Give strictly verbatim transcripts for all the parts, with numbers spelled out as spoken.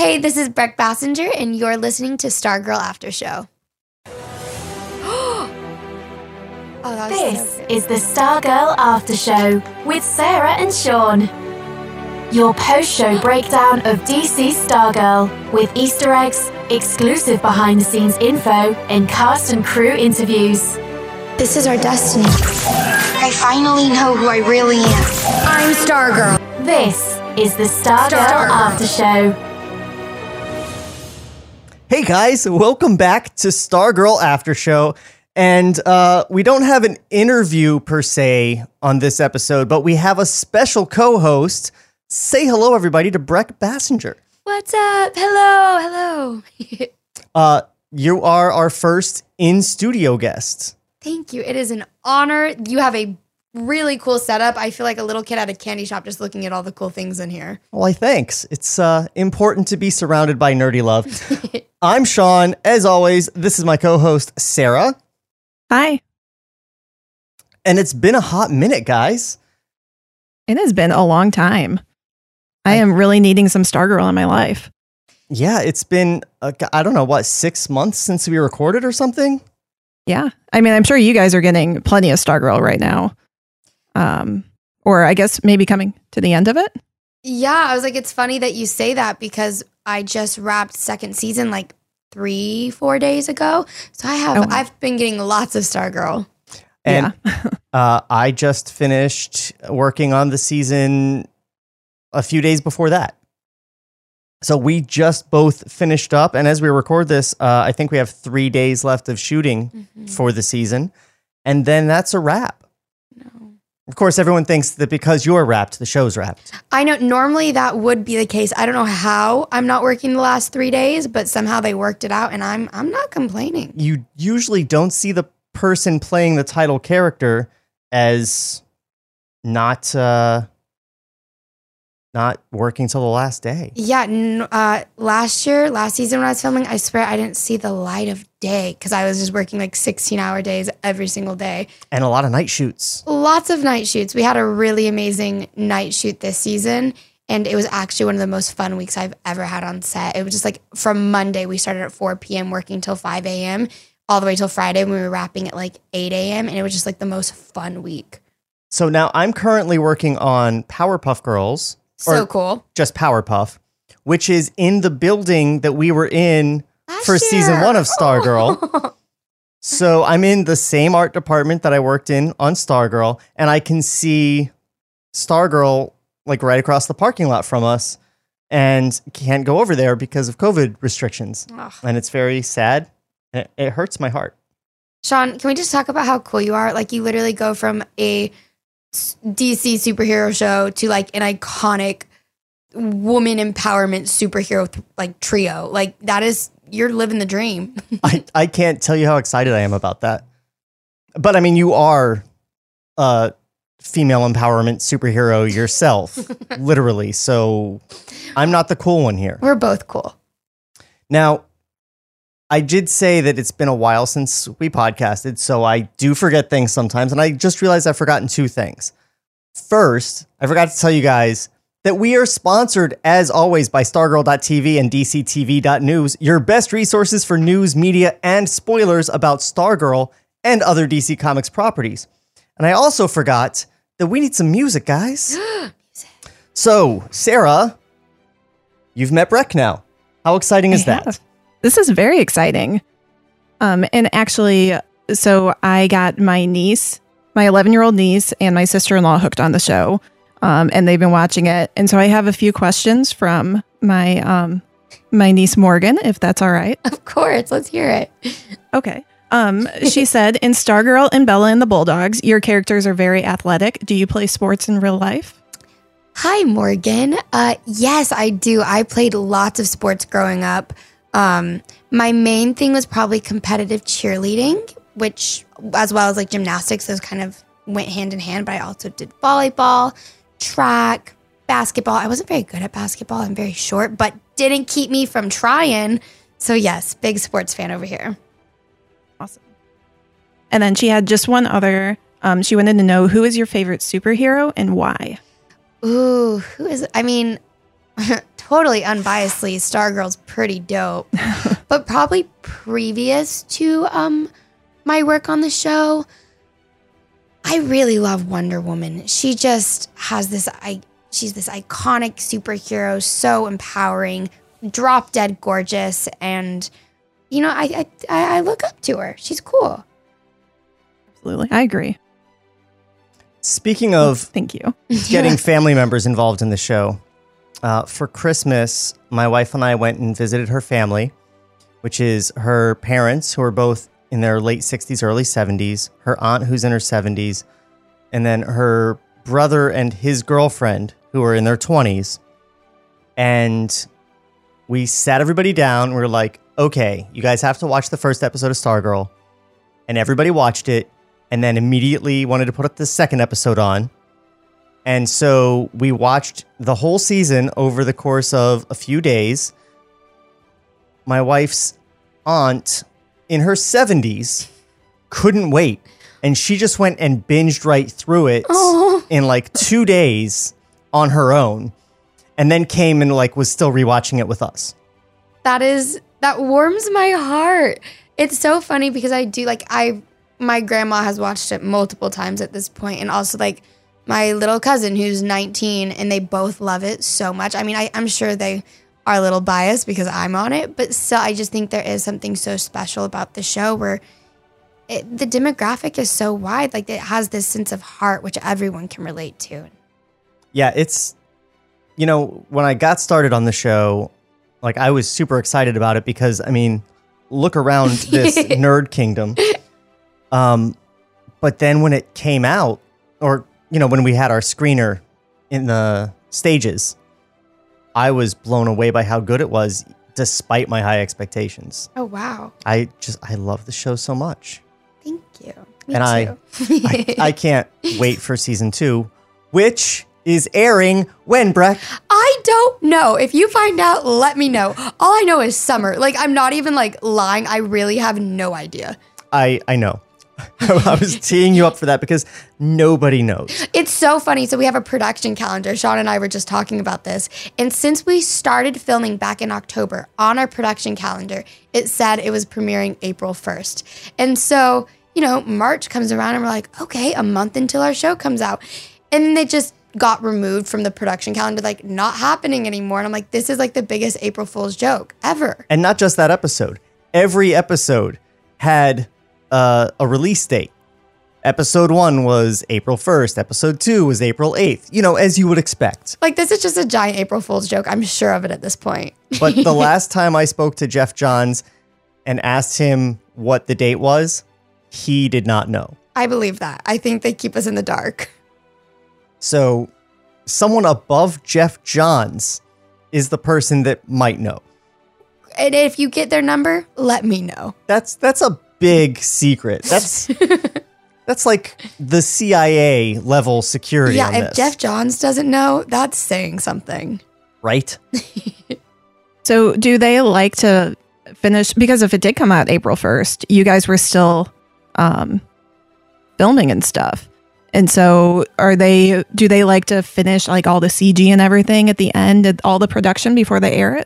Hey, this is Brec Bassinger, and you're listening to Stargirl After Show. Oh, this so is the Stargirl After Show with Sarah and Sean. Your post-show breakdown of D C Stargirl with Easter eggs, exclusive behind-the-scenes info, and cast and crew interviews. This is our destiny. I finally know who I really am. I'm Stargirl. This is the Stargirl Star- After Show. Hey guys, welcome back to Stargirl After Show. And uh, we don't have an interview per se on this episode, but we have a special co-host. Say hello, everybody, to Brec Bassinger. What's up? Hello, hello. uh, you are our first in-studio guest. Thank you. It is an honor. You have a really cool setup. I feel like a little kid at a candy shop just looking at all the cool things in here. Why, thanks. It's uh, important to be surrounded by nerdy love. I'm Sean. As always, this is my co-host, Sarah. Hi. And it's been a hot minute, guys. It has been a long time. I, I am really needing some Stargirl in my life. Yeah, it's been, uh, I don't know, what, six months since we recorded or something? Yeah. I mean, I'm sure you guys are getting plenty of Stargirl right now. Um, or I guess maybe coming to the end of it. Yeah, I was like, it's funny that you say that because I just wrapped second season like three, four days ago. So I have, oh. I've been getting lots of Stargirl. And yeah. uh, I just finished working on the season a few days before that. So we just both finished up. And as we record this, uh, I think we have three days left of shooting mm-hmm. for the season. And then that's a wrap. No. Of course, everyone thinks that because you're wrapped, the show's wrapped. I know. Normally that would be the case. I don't know how I'm not working the last three days, but somehow they worked it out. And I'm I'm not complaining. You usually don't see the person playing the title character as not... Uh, Not working till the last day. Yeah. N- uh, last year, last season when I was filming, I swear I didn't see the light of day because I was just working like sixteen hour days every single day. And a lot of night shoots. Lots of night shoots. We had a really amazing night shoot this season. And it was actually one of the most fun weeks I've ever had on set. It was just like from Monday, we started at four p.m. working till five a.m. all the way till Friday when we were wrapping at like eight a.m. And it was just like the most fun week. So now I'm currently working on Powerpuff Girls. So cool. Just Powerpuff, which is in the building that we were in Last for year. season one of Stargirl. So I'm in the same art department that I worked in on Stargirl, and I can see Stargirl like right across the parking lot from us and can't go over there because of COVID restrictions. Ugh. And it's very sad. It, it hurts my heart. Sean, can we just talk about how cool you are? Like you literally go from a D C superhero show to like an iconic woman empowerment superhero th- like trio. Like that is, you're living the dream. I, I can't tell you how excited I am about that. But I mean, you are a female empowerment superhero yourself, literally. So I'm not the cool one here. We're both cool. Now, I did say that it's been a while since we podcasted, so I do forget things sometimes, and I just realized I've forgotten two things. First, I forgot to tell you guys that we are sponsored, as always, by Stargirl dot T V and D C T V dot news, your best resources for news, media, and spoilers about Stargirl and other D C Comics properties. And I also forgot that we need some music, guys. Music. So, Sarah, you've met Brec now. How exciting is I that? have. This is very exciting. Um, and actually, so I got my niece, my eleven-year-old niece, and my sister-in-law hooked on the show, um, and they've been watching it. And so I have a few questions from my um, my niece Morgan, if that's all right. Of course, let's hear it. Okay. Um, she said, in Stargirl and Bella and the Bulldogs, your characters are very athletic. Do you play sports in real life? Hi, Morgan. Uh, yes, I do. I played lots of sports growing up. Um, my main thing was probably competitive cheerleading, which as well as like gymnastics, those kind of went hand in hand, but I also did volleyball, track, basketball. I wasn't very good at basketball. I'm very short, but didn't keep me from trying. So yes, big sports fan over here. Awesome. And then she had just one other, um, she wanted to know, who is your favorite superhero and why? Ooh, who is, I mean, totally unbiasedly, Stargirl's pretty dope. But probably previous to um my work on the show, I really love Wonder Woman. She just has this, I she's this iconic superhero, so empowering, drop dead gorgeous, and you know, I I I look up to her. She's cool. Absolutely, I agree. Speaking of thank you, getting family members involved in the show, uh, for Christmas, my wife and I went and visited her family, which is her parents, who are both in their late sixties, early seventies, her aunt, who's in her seventies, and then her brother and his girlfriend, who are in their twenties. And we sat everybody down. We were like, okay, you guys have to watch the first episode of Stargirl. And everybody watched it, and then immediately wanted to put up the second episode on. And so we watched the whole season over the course of a few days. My wife's aunt, in her seventies, couldn't wait. And she just went and binged right through it oh. in like two days on her own. And then came and like was still rewatching it with us. That is, that warms my heart. It's so funny because I do like, I, my grandma has watched it multiple times at this point, and also like my little cousin who's nineteen, and they both love it so much. I mean, I, I'm sure they are a little biased because I'm on it, but still, I just think there is something so special about the show where it, the demographic is so wide. Like it has this sense of heart, which everyone can relate to. Yeah, it's, you know, when I got started on the show, like I was super excited about it because, I mean, look around this nerd kingdom. Um, but then when it came out, or, you know, when we had our screener in the stages, I was blown away by how good it was, despite my high expectations. Oh, wow. I just, I love the show so much. Thank you. Me and I, I, I can't wait for season two, which is airing when, Breck? I don't know. If you find out, let me know. All I know is summer. Like, I'm not even like lying. I really have no idea. I, I know. I was teeing you up for that because nobody knows. It's so funny. So we have a production calendar. Sean and I were just talking about this. And since we started filming back in October, on our production calendar, it said it was premiering April first. And so, you know, March comes around and we're like, okay, a month until our show comes out. And then they just got removed from the production calendar, like not happening anymore. And I'm like, this is like the biggest April Fool's joke ever. And not just that episode. Every episode had Uh, a release date. Episode one was April first. Episode two was April eighth. You know, as you would expect. Like, this is just a giant April Fool's joke. I'm sure of it at this point. But the last time I spoke to Jeff Johns and asked him what the date was, he did not know. I believe that. I think they keep us in the dark. So, someone above Jeff Johns is the person that might know. And if you get their number, let me know. That's that's a big secret. That's that's like the C I A level security. Yeah, on if this. Jeff Johns doesn't know, that's saying something. Right? So do they like to finish, because if it did come out April first, you guys were still um, filming and stuff. And so are they, do they like to finish like all the C G and everything at the end, all the production before they air it?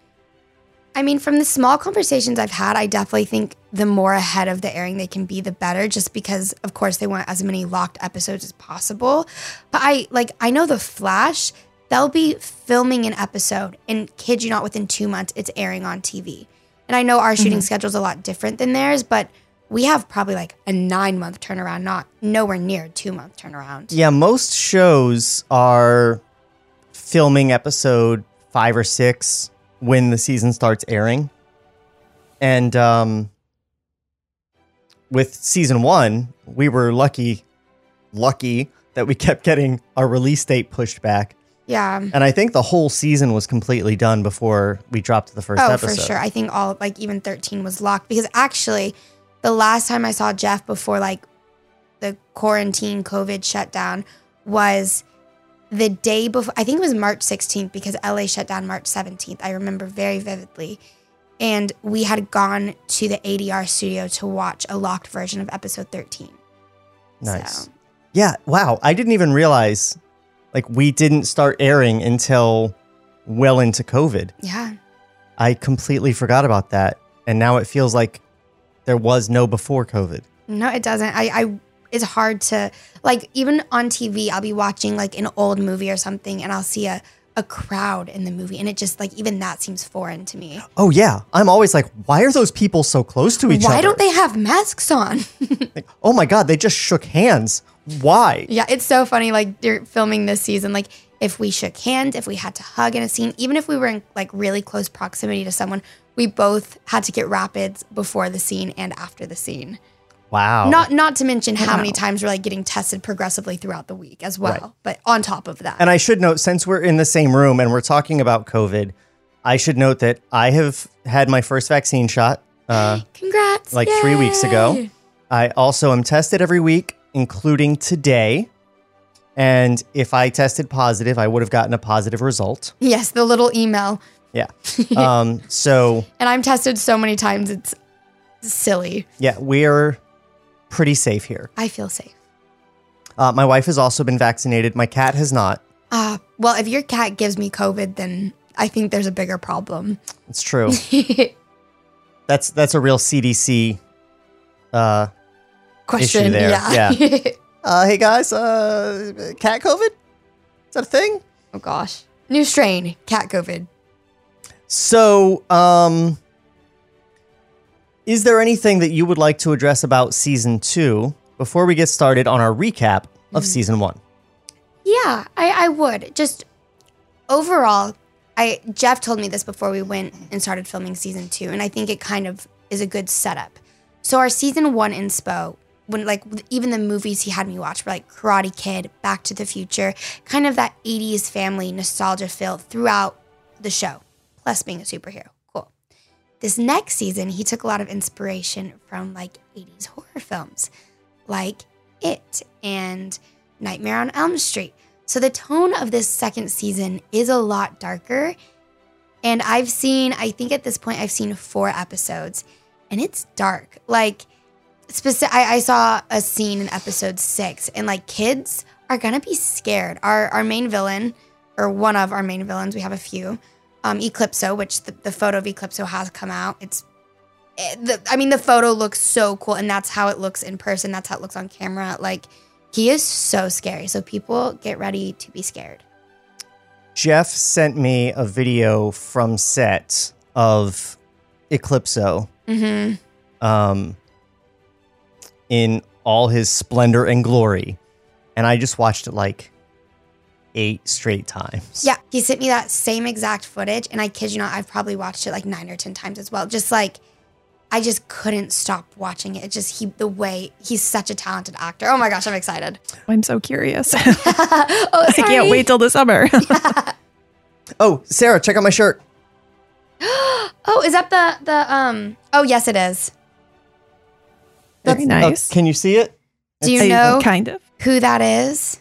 I mean, from the small conversations I've had, I definitely think the more ahead of the airing they can be, the better, just because, of course, they want as many locked episodes as possible. But I, like, I know The Flash, they'll be filming an episode, and kid you not, within two months, it's airing on T V. And I know our shooting mm-hmm. schedule's a lot different than theirs, but we have probably like a nine-month turnaround, not nowhere near a two-month turnaround. Yeah, most shows are filming episode five or six when the season starts airing. And um, with season one, we were lucky, lucky that we kept getting our release date pushed back. Yeah. And I think the whole season was completely done before we dropped the first oh, episode. Oh, for sure. I think all, like even thirteen was locked, because actually the last time I saw Jeff before like the quarantine COVID shutdown was the day before, I think it was March sixteenth, because L A shut down March seventeenth. I remember very vividly. And we had gone to the A D R studio to watch a locked version of episode thirteen. Nice. So. Yeah. Wow. I didn't even realize like we didn't start airing until well into COVID. Yeah. I completely forgot about that. And now it feels like there was no before COVID. No, it doesn't. I, I it's hard to, like, even on T V, I'll be watching like an old movie or something and I'll see a, a crowd in the movie. And it just like, even that seems foreign to me. Oh yeah. I'm always like, why are those people so close to each Why other? don't they have masks on? Like, oh my God, they just shook hands. Why? Yeah, it's so funny. Like they're filming this season, like if we shook hands, if we had to hug in a scene, even if we were in like really close proximity to someone, we both had to get rapids before the scene and after the scene. Wow. Not not to mention how Wow. many times we're like getting tested progressively throughout the week as well. Right. But on top of that. And I should note, since we're in the same room and we're talking about COVID, I should note that I have had my first vaccine shot uh, Congrats. like three weeks ago. Yay. I also am tested every week, including today. And if I tested positive, I would have gotten a positive result. Yes, the little email. Yeah. Um, so, And I'm tested so many times, it's silly. yeah, we're pretty safe here. I feel safe. Uh, my wife has also been vaccinated. My cat has not. Uh, well, if your cat gives me COVID, then I think there's a bigger problem. It's true. That's that's a real C D C uh, Question. issue there. Yeah. Uh, hey guys, uh, cat COVID? Is that a thing? Oh gosh. New strain, cat COVID. So, um, is there anything that you would like to address about season two before we get started on our recap of season one? Yeah, I, I would. Just overall, I Jeff told me this before we went and started filming season two, and I think it kind of is a good setup. So our season one inspo, when like even the movies he had me watch were like Karate Kid, Back to the Future, kind of that eighties family nostalgia feel throughout the show, plus being a superhero. Cool. This next season, he took a lot of inspiration from like eighties horror films, like It and Nightmare on Elm Street. So the tone of this second season is a lot darker. And I've seen, I think at this point, I've seen four episodes, and it's dark. Like, specific, I, I saw a scene in episode six, and like kids are gonna be scared. Our our main villain, or one of our main villains, we have a few, um, Eclipso, which the, the photo of Eclipso has come out. It's, it, the, I mean, the photo looks so cool, and that's how it looks in person. That's how it looks on camera. Like, he is so scary. So people get ready to be scared. Jeff sent me a video from set of Eclipso Mm-hmm. um, in all his splendor and glory. And I just watched it like eight straight times. Yeah, he sent me that same exact footage, and I kid you not, I've probably watched it like nine or ten times as well. Just like, I just couldn't stop watching it. It just, he, the way, he's such a talented actor. Oh my gosh, I'm excited. I'm so curious. Oh, I sorry. can't wait till the summer. Oh, Sarah, check out my shirt. Oh, is that the, the, um, oh yes it is. Very Oh, nice. can you see it? Do you I- know kind of. who that is?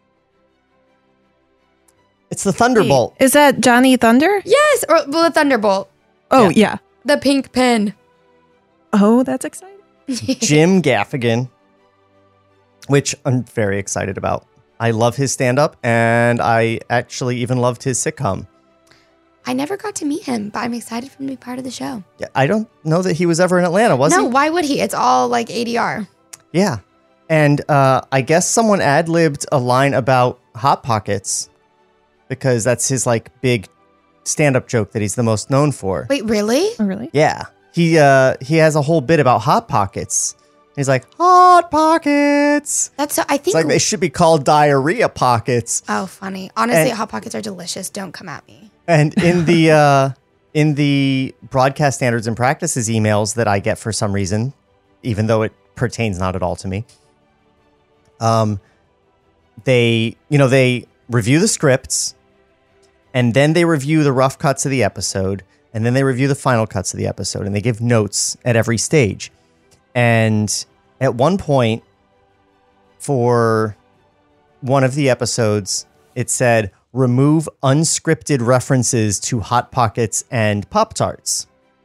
It's the Thunderbolt. Is that Johnny Thunder? Yes, or well, the Thunderbolt. Oh, yeah. The pink pin. Oh, that's exciting. Jim Gaffigan, which I'm very excited about. I love his stand-up, and I actually even loved his sitcom. I never got to meet him, but I'm excited for him to be part of the show. Yeah, I don't know that he was ever in Atlanta, was no, he? why would he? It's all like A D R. Yeah. And uh, I guess someone ad-libbed a line about Hot Pockets because that's his like big stand-up joke that he's the most known for. Wait, really? Oh, really? Yeah. He uh, he has a whole bit about Hot Pockets. He's like, Hot Pockets. That's so, I It's think. like they should be called Diarrhea Pockets. Oh, funny. Honestly, And- Hot Pockets are delicious. Don't come at me. And in the uh, in the broadcast standards and practices emails that I get for some reason, even though it pertains not at all to me, um, they you know they review the scripts, and then they review the rough cuts of the episode, and then they review the final cuts of the episode, and they give notes at every stage. And at one point, for one of the episodes, it said, remove unscripted references to Hot Pockets and Pop-Tarts.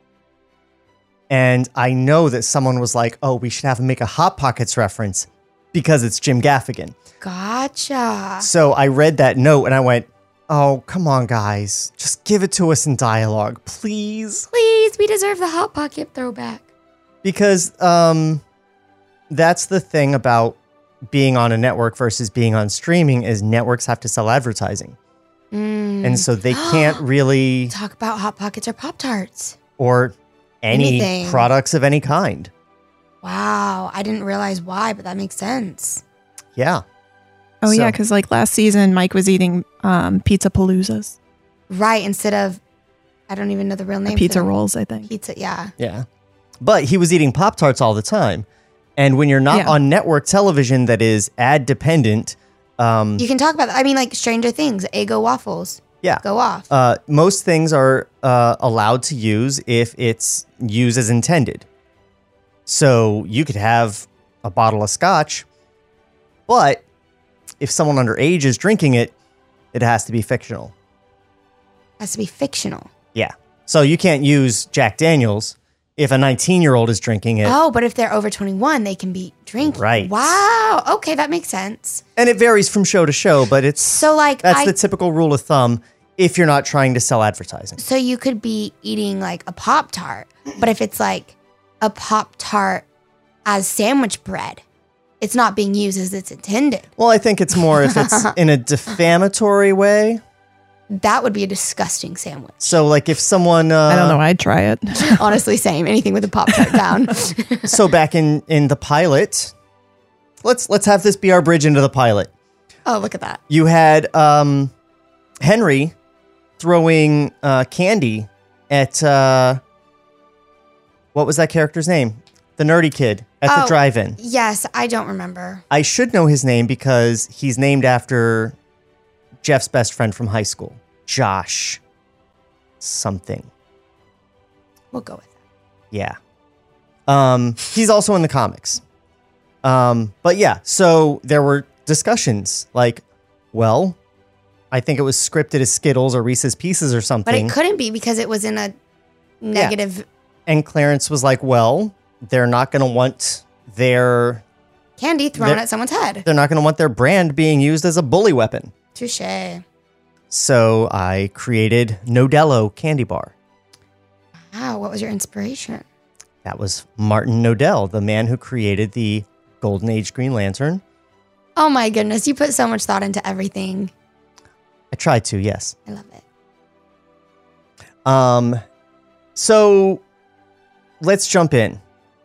And I know that someone was like, oh, we should have him make a Hot Pockets reference because it's Jim Gaffigan. Gotcha. So I read that note and I went, Oh, come on, guys. Just give it to us in dialogue, please. Please, we deserve the Hot Pocket throwback. Because um, that's the thing about being on a network versus being on streaming is networks have to sell advertising. Mm. And so they can't really... Talk about Hot Pockets or Pop-Tarts. Or any Anything. products of any kind. Wow, I didn't realize why, but that makes sense. Yeah. Oh, So- yeah, because like last season, Mike was eating um, Pizza Paloozas. Right, instead of, I don't even know the real name. for Pizza them. rolls, I think. Pizza, yeah. Yeah. But he was eating Pop-Tarts all the time. And when you're not Yeah. on network television that is ad dependent, um, You can talk about that. I mean, like Stranger Things, Eggo waffles. yeah. Go off. Uh, most things are uh, allowed to use if it's used as intended. So you could have a bottle of scotch, but if someone underage is drinking it, it has to be fictional. Has to be fictional. Yeah. So you can't use Jack Daniels if a nineteen-year-old is drinking it. Oh, but if they're over twenty-one, they can be drinking. Right. Wow. Okay, that makes sense. And it varies from show to show, but it's So, like, that's I, the typical rule of thumb if you're not trying to sell advertising. so you could be eating like a Pop Tart, but if it's like a Pop Tart as sandwich bread, it's not being used as it's intended. Well, I think it's more if it's in a defamatory way. That would be a disgusting sandwich. So, like, if someone, uh, I don't know. I'd try it. Honestly, same. Anything with a Pop Tart down. so back in in the pilot, let's let's have this be our bridge into the pilot. Oh, look at that. You had um, Henry throwing uh, candy at uh, what was that character's name? The nerdy kid at the Oh. drive-in. Yes, I don't remember. I should know his name because he's named after Jeff's best friend from high school, Josh something. We'll go with that. Yeah. Um, he's also in the comics. Um, but yeah, so there were discussions like, well, I think it was scripted as Skittles or Reese's Pieces or But something. it couldn't be because it was in a negative And Clarence was like, well, they're not going to want their candy thrown They're- at someone's head. they're not going to want their brand being used as a bully weapon. Touche. So I created Nodello Candy Bar. Wow, what was your inspiration? That was Martin Nodell, the man who created the Golden Age Green Lantern. Oh my goodness, you put so much thought into everything. I tried to, yes. I love it. Um, so let's jump in.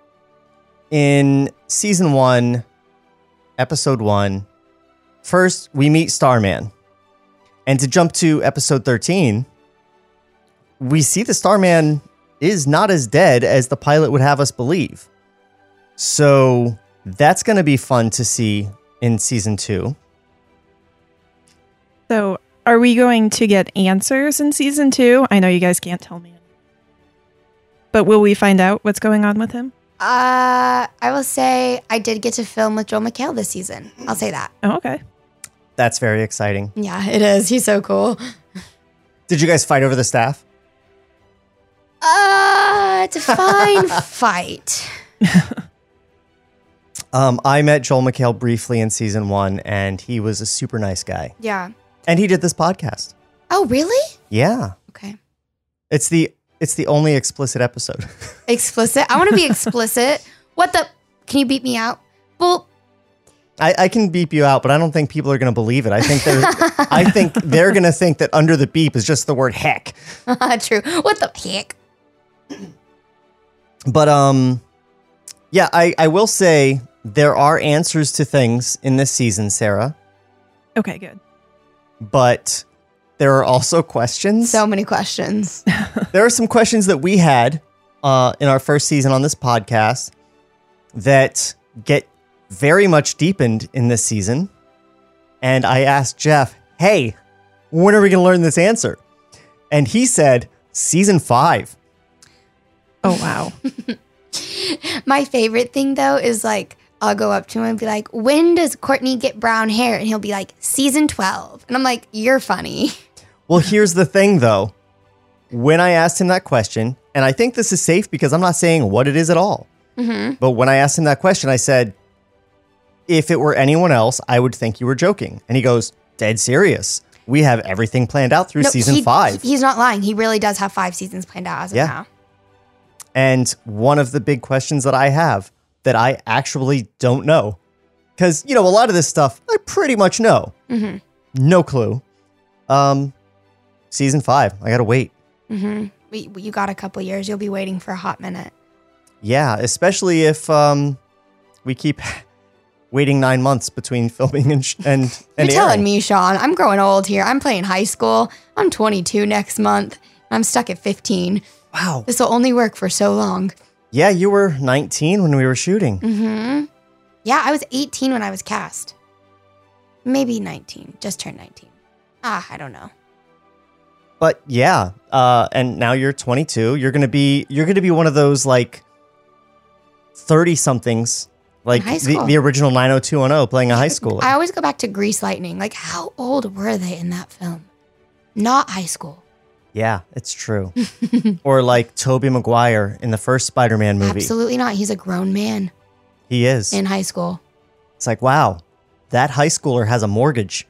In season one, episode one, first we meet Starman. And to jump to episode thirteen, we see the Starman is not as dead as the pilot would have us believe. So that's going to be fun to see in season two. So, are we going to get answers in season two? I know you guys can't tell me. But will we find out what's going on with him? Uh, I will say I did get to film with Joel McHale this season. I'll say that. Oh, okay. That's very exciting. Yeah, it is. He's so cool. Did you guys fight over the staff? Uh, it's a fine fight. Um, I met Joel McHale briefly in season one, and he was a super nice guy. Yeah. And he did this podcast. Oh, really? Yeah, Okay. it's the it's the only explicit episode. Explicit. I want to be explicit. What the? Can you beat me out? Well, I, I can beep you out, but I don't think people are going to believe it. I think they're I think they're going to think that under the beep is just the word heck. true. What the heck? But um, yeah, I I will say there are answers to things in this season, Sarah. Okay, good. But there are also questions. So many questions. There are some questions that we had uh, in our first season on this podcast that get very much deepened in this season. And I asked Jeff, hey, when are we going to learn this answer? And he said, season five. Oh, wow. My favorite thing though is like I'll go up to him and be like, "When does Courtney get brown hair?" And he'll be like, "Season twelve." And I'm like, "You're funny." Well, here's the thing, though. When I asked him that question, and I think this is safe because I'm not saying what it is at all. Mm-hmm. But when I asked him that question, I said, if it were anyone else, I would think you were joking. And he goes, dead serious. we have everything planned out through No, season he- five. He's not lying. He really does have five seasons planned out as of Yeah. now. And one of the big questions that I have that I actually don't know, because, you know, a lot of this stuff I pretty much know. Mm-hmm. No clue. Um, season five, I gotta wait. Mm-hmm. We, you got a couple years. You'll be waiting for a hot minute. Yeah, especially if um, we keep waiting nine months between filming and sh- and and You're telling airing. me, Sean, I'm growing old here. I'm playing high school. I'm twenty-two next month. I'm stuck at fifteen. Wow. This will only work for so long. Yeah, you were nineteen when we were shooting. Mm-hmm. Yeah, I was eighteen when I was cast. Maybe nineteen. Just turned nineteen. Ah, I don't know. But yeah, uh, and now you're twenty-two. You're gonna be you're gonna be one of those like thirty somethings, like In high the, school. the original nine oh two one oh playing a high schooler. I always go back to Grease Lightning. Like, how old were they in that film? Not high school. Yeah, it's true. Or like Tobey Maguire in the first Spider-Man movie. Absolutely not. He's a grown man He is. in high school. It's like, wow, that high schooler has a mortgage.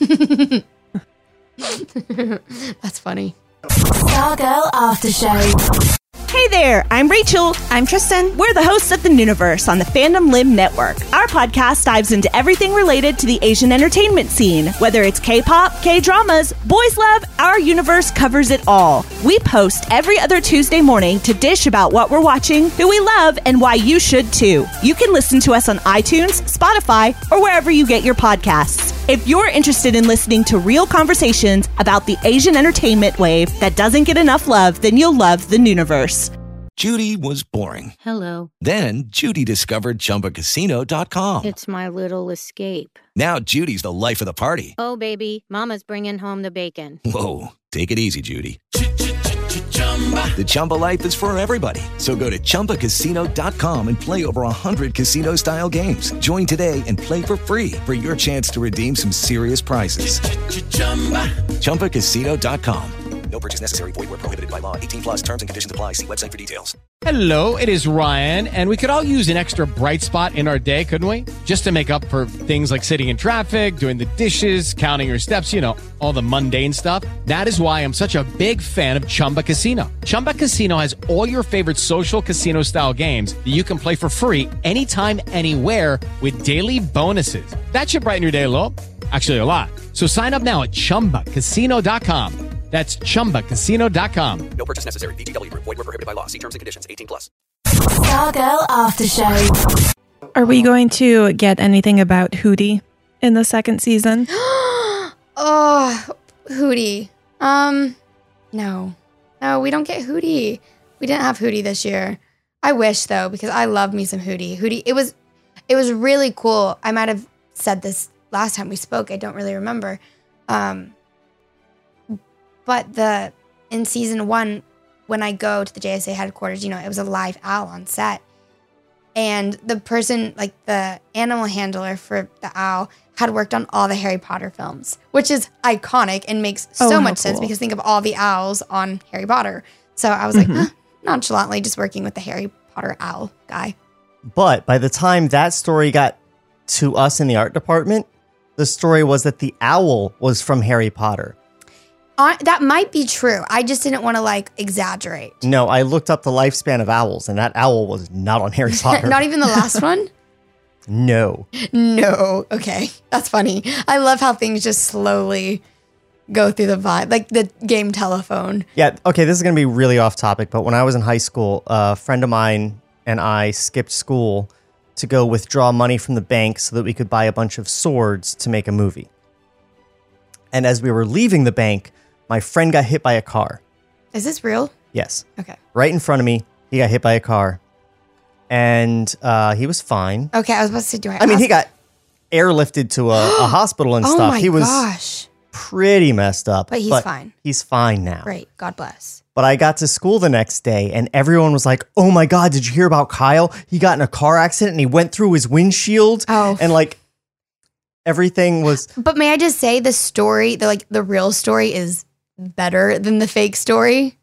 That's funny. Stargirl After Show. Hey there, I'm Rachel. I'm Tristan. We're the hosts of The Nooniverse on the Fandom Limb Network. Our podcast dives into everything related to the Asian entertainment scene. Whether it's K-pop, K-dramas, boys love, our universe covers it all. We post every other Tuesday morning to dish about what we're watching, who we love, and why you should too. You can listen to us on iTunes, Spotify, or wherever you get your podcasts. If you're interested in listening to real conversations about the Asian entertainment wave that doesn't get enough love, then you'll love The Nooniverse. Judy was boring. Hello. Then Judy discovered Chumba Casino dot com. It's my little escape. Now Judy's the life of the party. Oh, baby, mama's bringing home the bacon. Whoa, take it easy, Judy. The Chumba life is for everybody. So go to Chumba Casino dot com and play over one hundred casino-style games. Join today and play for free for your chance to redeem some serious prizes. Chumba Casino dot com. No purchase necessary. Void where prohibited by law. eighteen plus terms and conditions apply. See website for details. Hello, it is Ryan, and we could all use an extra bright spot in our day, couldn't we? Just to make up for things like sitting in traffic, doing the dishes, counting your steps, you know, all the mundane stuff. That is why I'm such a big fan of Chumba Casino. Chumba Casino has all your favorite social casino-style games that you can play for free anytime, anywhere with daily bonuses. That should brighten your day a little. Actually, a lot. So sign up now at Chumba Casino dot com. That's Chumba Casino dot com. No purchase necessary. V G W. Void where prohibited by law. See terms and conditions. eighteen plus. Stargirl After Show. Are we going to get anything about Hootie in the second season? Oh, Hootie. Um, no. No, we don't get Hootie. We didn't have Hootie this year. I wish, though, because I love me some Hootie. Hootie, it was, it was really cool. I might have said this last time we spoke. I don't really remember. Um, but the in season one, when I go to the J S A headquarters, you know, it was a live owl on set. And the person, like the animal handler for the owl, had worked on all the Harry Potter films, which is iconic and makes Oh, so how much sense cool. because think of all the owls on Harry Potter. So I was Mhm. like, eh, nonchalantly just working with the Harry Potter owl guy. But by the time that story got to us in the art department, the story was that the owl was from Harry Potter. Uh, that might be true. I just didn't want to like exaggerate. No, I looked up the lifespan of owls, and that owl was not on Harry Potter. Not even the last one? No. No. Okay. That's funny. I love how things just slowly go through the vibe, like the game Telephone. Yeah, okay, this is going to be really off topic, but when I was in high school, a friend of mine and I skipped school to go withdraw money from the bank so that we could buy a bunch of swords to make a movie. And as we were leaving the bank, my friend got hit by a car. Is this real? Yes. Okay. Right in front of me, he got hit by a car. And uh, he was fine. Okay. I was about to say, do I? I mean, he ask- got airlifted to a, a hospital and Oh stuff. my He was gosh. pretty messed up. But he's fine. He's fine now. Great. God bless. But I got to school the next day and everyone was like, oh my God, did you hear about Kyle? He got in a car accident and he went through his windshield. Oh. And like everything was, But may I just say the story, the like the real story is better than the fake story.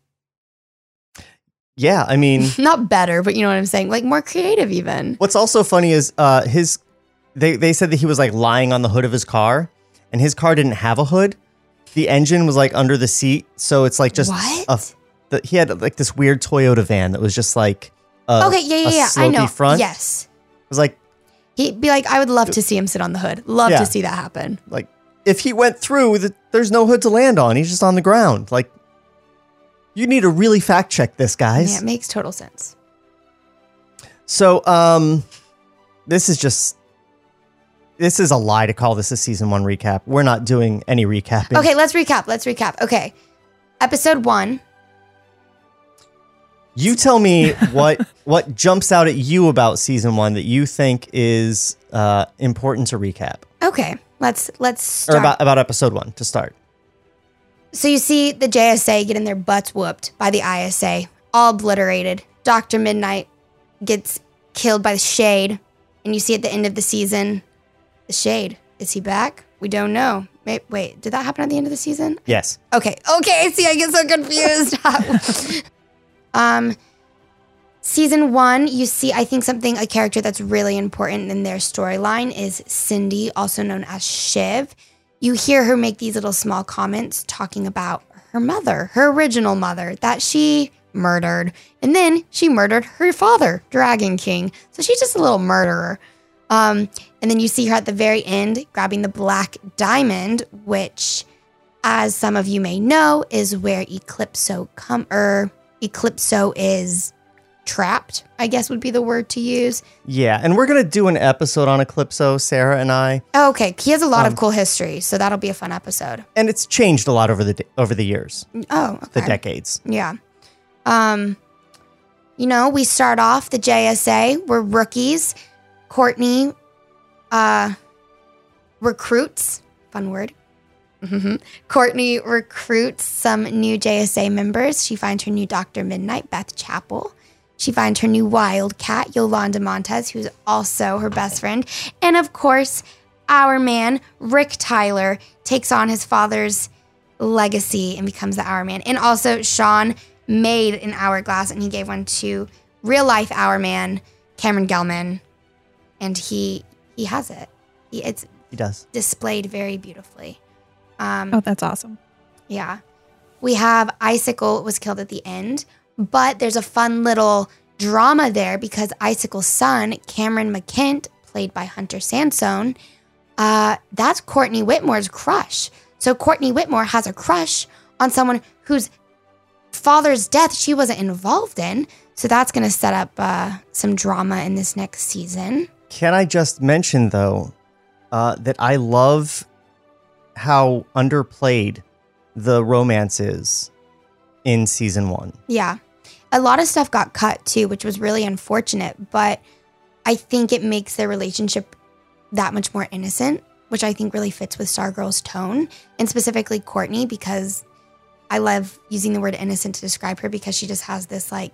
yeah, I mean, Not better, but you know what I'm saying? Like more creative even. what's also funny is uh, his, they, they said that he was like lying on the hood of his car and his car didn't have a hood. the engine was like under the seat, so it's like just What? a. The, he had like this weird Toyota van that was just like. A, Okay, yeah, yeah, a yeah. I slopey know. Front. Yes. It was like He'd be like, I would love to see him sit on the hood. Love Yeah. to see that happen. like if he went through, the, there's no hood to land on. He's just on the ground. Like you need to really fact check this, guys. Yeah, it makes total sense. So, um, this is just. This is a lie to call this a season one recap. We're not doing any recapping. Okay, let's recap. Let's recap. Okay. Episode one. You tell me what what jumps out at you about season one that you think is uh, important to recap, Okay. Let's let's or start. about about episode one to start. So you see the J S A getting their butts whooped by the I S A, all obliterated. Doctor Midnight gets killed by the Shade, and you see at the end of the season, the Shade, is he back? We don't know. Wait, wait, did that happen at the end of the season? Yes. Okay, okay, see, I get so confused. um, season one, you see, I think something, a character that's really important in their storyline is Cindy, also known as Shiv. You hear her make these little small comments talking about her mother, her original mother, that she murdered. And then she murdered her father, Dragon King. So she's just a little murderer. Um, and then you see her at the very end grabbing the black diamond, which, as some of you may know, is where Eclipso come or Eclipso is trapped, I guess would be the word to use. Yeah, and we're gonna do an episode on Eclipso, Sarah and I, Oh, okay, he has a lot Um, of cool history, so that'll be a fun episode. and it's changed a lot over the de- over the years, Oh, okay. the decades. Yeah. Um, you know, we start off the J S A. We're rookies. Courtney uh, recruits, fun word. Courtney recruits some new J S A members. She finds her new Doctor Midnight, Beth Chappell. She finds her new Wildcat, Yolanda Montez, who's also her best friend. And of course, our man, Rick Tyler, takes on his father's legacy and becomes the Hour Man. And also, Sean made an hourglass and he gave one to real life Hour Man, Cameron Gelman. And he he has it. He, it's He does. displayed very beautifully. Um, Oh, that's awesome. yeah. We have Icicle was killed at the end, but there's a fun little drama there because Icicle's son, Cameron McKent, played by Hunter Sansone, uh, that's Courtney Whitmore's crush. So Courtney Whitmore has a crush on someone whose father's death she wasn't involved in. So that's going to set up uh, some drama in this next season. Can I just mention though uh, that I love how underplayed the romance is in season one. Yeah. A lot of stuff got cut too, which was really unfortunate, but I think it makes their relationship that much more innocent, which I think really fits with Stargirl's tone, and specifically Courtney, because I love using the word innocent to describe her because she just has this like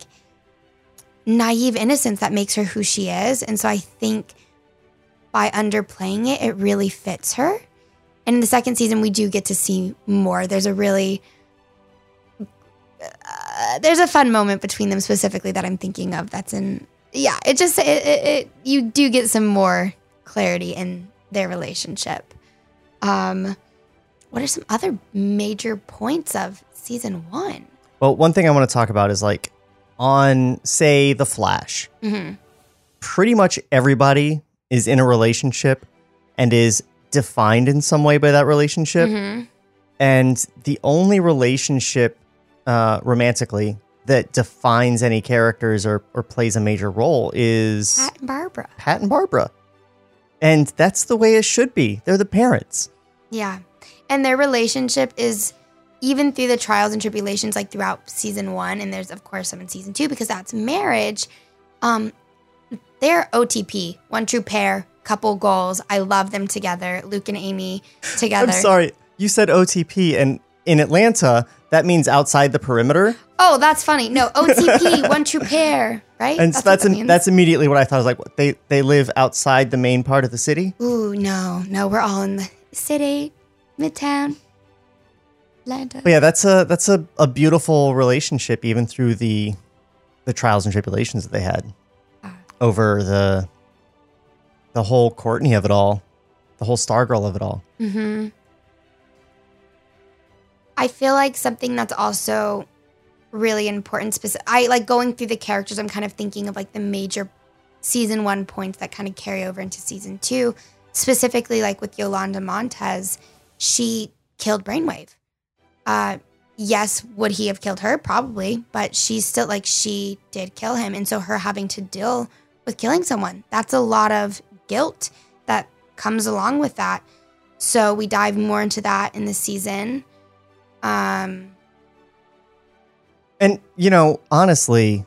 naive innocence that makes her who she is. And so I think by underplaying it, it really fits her. And in the second season, we do get to see more. There's a really Uh, there's a fun moment between them specifically that I'm thinking of. That's in, yeah, it just, it, it, it you do get some more clarity in their relationship. Um, what are some other major points of season one? Well, one thing I want to talk about is like on, say, The Flash. Mm-hmm. Pretty much everybody is in a relationship and is defined in some way by that relationship. Mm-hmm. And the only relationship uh, romantically that defines any characters or, or plays a major role is Pat and Barbara. Pat and Barbara. And that's the way it should be. They're the parents. Yeah. And their relationship is, even through the trials and tribulations, like throughout season one, and there's, of course, some in season two, because that's marriage, um, they're O T P, one true pair, couple goals. I love them together, Luke and Amy together. I'm sorry. You said O T P, and in Atlanta, that means outside the perimeter. Oh, that's funny. No, O T P, one true pair, right? And that's that's what that im- means. that's immediately what I thought. I was like, what, they they live outside the main part of the city. Ooh, no, no, we're all in the city, Midtown, Atlanta. But yeah, that's a that's a, a beautiful relationship, even through the the trials and tribulations that they had over the the whole Courtney of it all, the whole Stargirl of it all. Mm-hmm. I feel like something that's also really important. Speci- I like going through the characters. I'm kind of thinking of like the major season one points that kind of carry over into season two. Specifically, like with Yolanda Montez, she killed Brainwave. Uh, yes, would he have killed her? Probably, but she's still like she did kill him, and so her having to deal with killing someone, that's a lot of guilt that comes along with that. So we dive more into that in the season. Um, and, you know, honestly,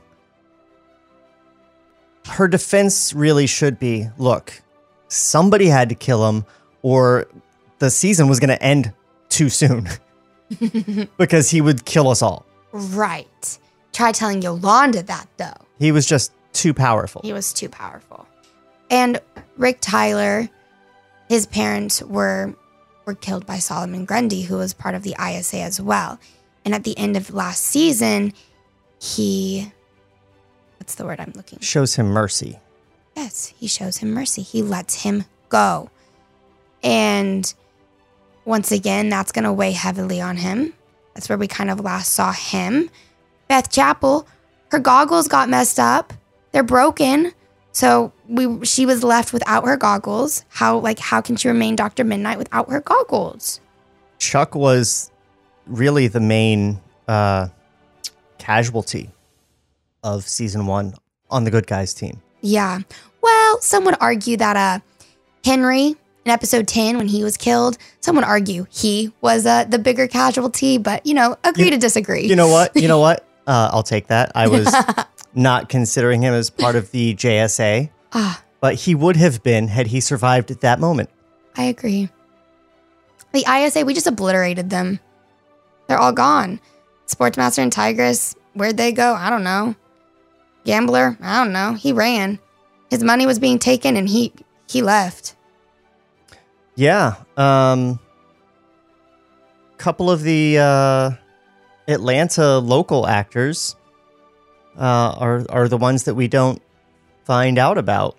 her defense really should be, look, somebody had to kill him or the season was going to end too soon because he would kill us all. Right. Try telling Yolanda that, though. He was just too powerful. He was too powerful. And Rick Tyler, his parents were were killed by Solomon Grundy, who was part of the I S A as well. And at the end of last season, he, what's the word I'm looking for? Shows him mercy. Yes, he shows him mercy. He lets him go. And once again, that's going to weigh heavily on him. That's where we kind of last saw him. Beth Chapel, her goggles got messed up. They're broken. So we she was left without her goggles. How like how can she remain Doctor Midnight without her goggles? Chuck was really the main uh, casualty of season one on the good guys team. Yeah. Well, some would argue that uh, Henry in episode ten, when he was killed, some would argue he was uh, the bigger casualty, but, you know, agree you, to disagree. You know what? You know what? Uh, I'll take that. I was not considering him as part of the J S A, ah, but he would have been had he survived at that moment. I agree. The I S A, we just obliterated them. They're all gone. Sportsmaster and Tigress, where'd they go? I don't know. Gambler, I don't know. He ran. His money was being taken and he he left. Yeah. Um, couple of the uh, Atlanta local actors uh, are are the ones that we don't find out about.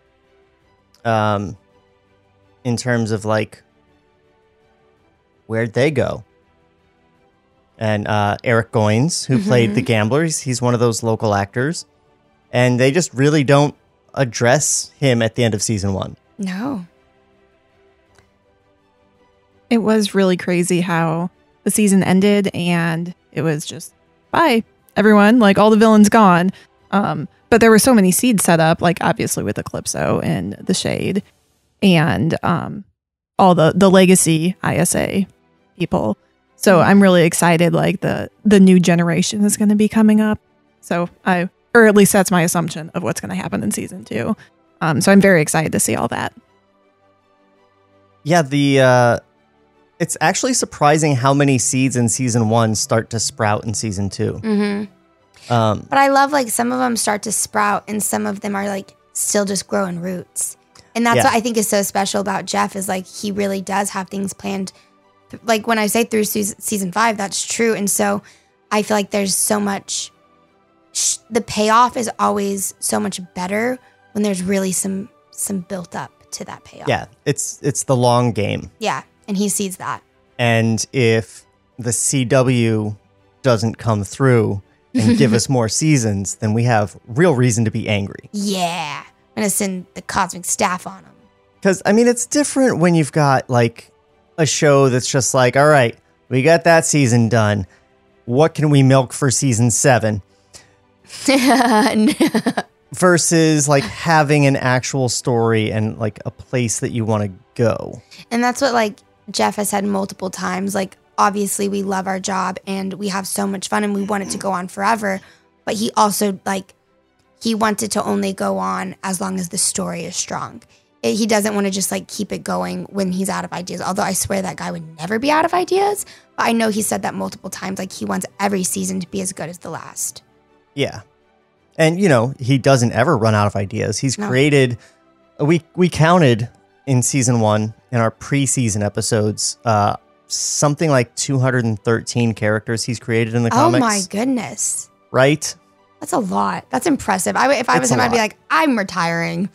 Um, in terms of like, where'd they go? And uh, Eric Goins, who mm-hmm. played the Gambler, he's, he's one of those local actors, and they just really don't address him at the end of season one. No. It was really crazy how the season ended and it was just, bye, everyone. Like, all the villains gone. Um, but there were so many seeds set up, like, obviously with Eclipso and The Shade and um, all the, the legacy I S A people. So I'm really excited, like, the, the new generation is going to be coming up. So I, or at least that's my assumption of what's going to happen in season two. Um, so I'm very excited to see all that. Yeah, the... Uh It's actually surprising how many seeds in season one start to sprout in season two. Mm-hmm. Um, but I love, like, some of them start to sprout and some of them are, like, still just growing roots. And that's yeah. what I think is so special about Jeff is, like, he really does have things planned. Like, when I say through season five, that's true. And so I feel like there's so much, sh- the payoff is always so much better when there's really some some built up to that payoff. Yeah, it's it's the long game. Yeah. And he sees that. And if the C W doesn't come through and give us more seasons, then we have real reason to be angry. Yeah. I'm going to send the cosmic staff on them. Because, I mean, it's different when you've got, like, a show that's just like, all right, we got that season done. What can we milk for season seven? Versus, like, having an actual story and, like, a place that you want to go. And that's what, like, Jeff has said multiple times, like, obviously we love our job and we have so much fun and we want it to go on forever. But he also, like, he wanted to only go on as long as the story is strong. It, he doesn't want to just, like, keep it going when he's out of ideas. Although I swear that guy would never be out of ideas. But I know he said that multiple times. Like, he wants every season to be as good as the last. Yeah. And, you know, he doesn't ever run out of ideas. He's no. created, we we counted in season one, in our preseason episodes, uh, something like two hundred thirteen characters he's created in the comics. Oh my goodness. Right? That's a lot. That's impressive. I, if I was him, I'd be like, I'm retiring.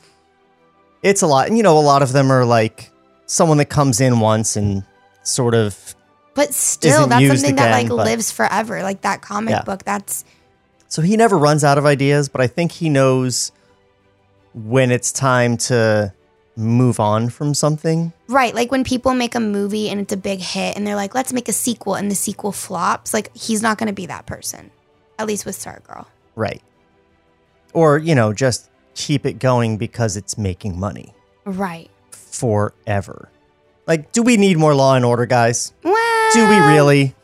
It's a lot. And, you know, a lot of them are like someone that comes in once and sort of But still, isn't that's used something that again, like but- lives forever. Like that comic Yeah. book, that's So he never runs out of ideas, but I think he knows when it's time to move on from something. right. Like when people make a movie and it's a big hit and they're like, let's make a sequel, and the sequel flops, like he's not going to be that person, at least with Stargirl. Right. Or, you know, just keep it going because it's making money Right. forever. Like, do we need more Law and Order, guys? Well, Do we really?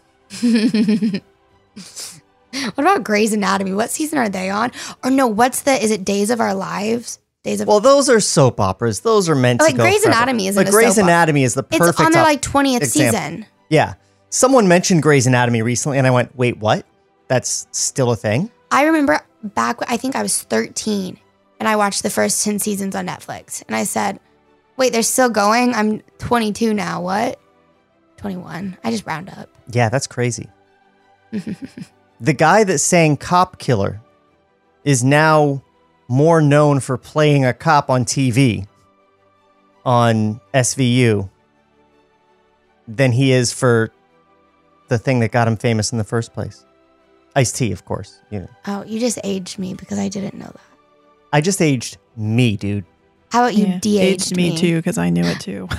What about Grey's Anatomy? What season are they on? Or no, what's the, is it Days of Our Lives? Days of Well, those are soap operas. Those are meant Like to go Grey's forever. Anatomy isn't Like a Grey's soap opera. Anatomy is the perfect It's on their op- like twentieth example. season. Yeah. Someone mentioned Grey's Anatomy recently, and I went, wait, what? That's still a thing? I remember back, I think I was thirteen, and I watched the first ten seasons on Netflix. And I said, wait, they're still going? I'm twenty-two now. What? twenty-one. I just round up. Yeah, that's crazy. The guy that sang Cop Killer is now more known for playing a cop on T V on S V U than he is for the thing that got him famous in the first place. Ice-T, of course. You know. Oh, you just aged me because I didn't know that. I just aged me, dude. How about you Yeah, de-aged aged me, me? too, because I knew it too.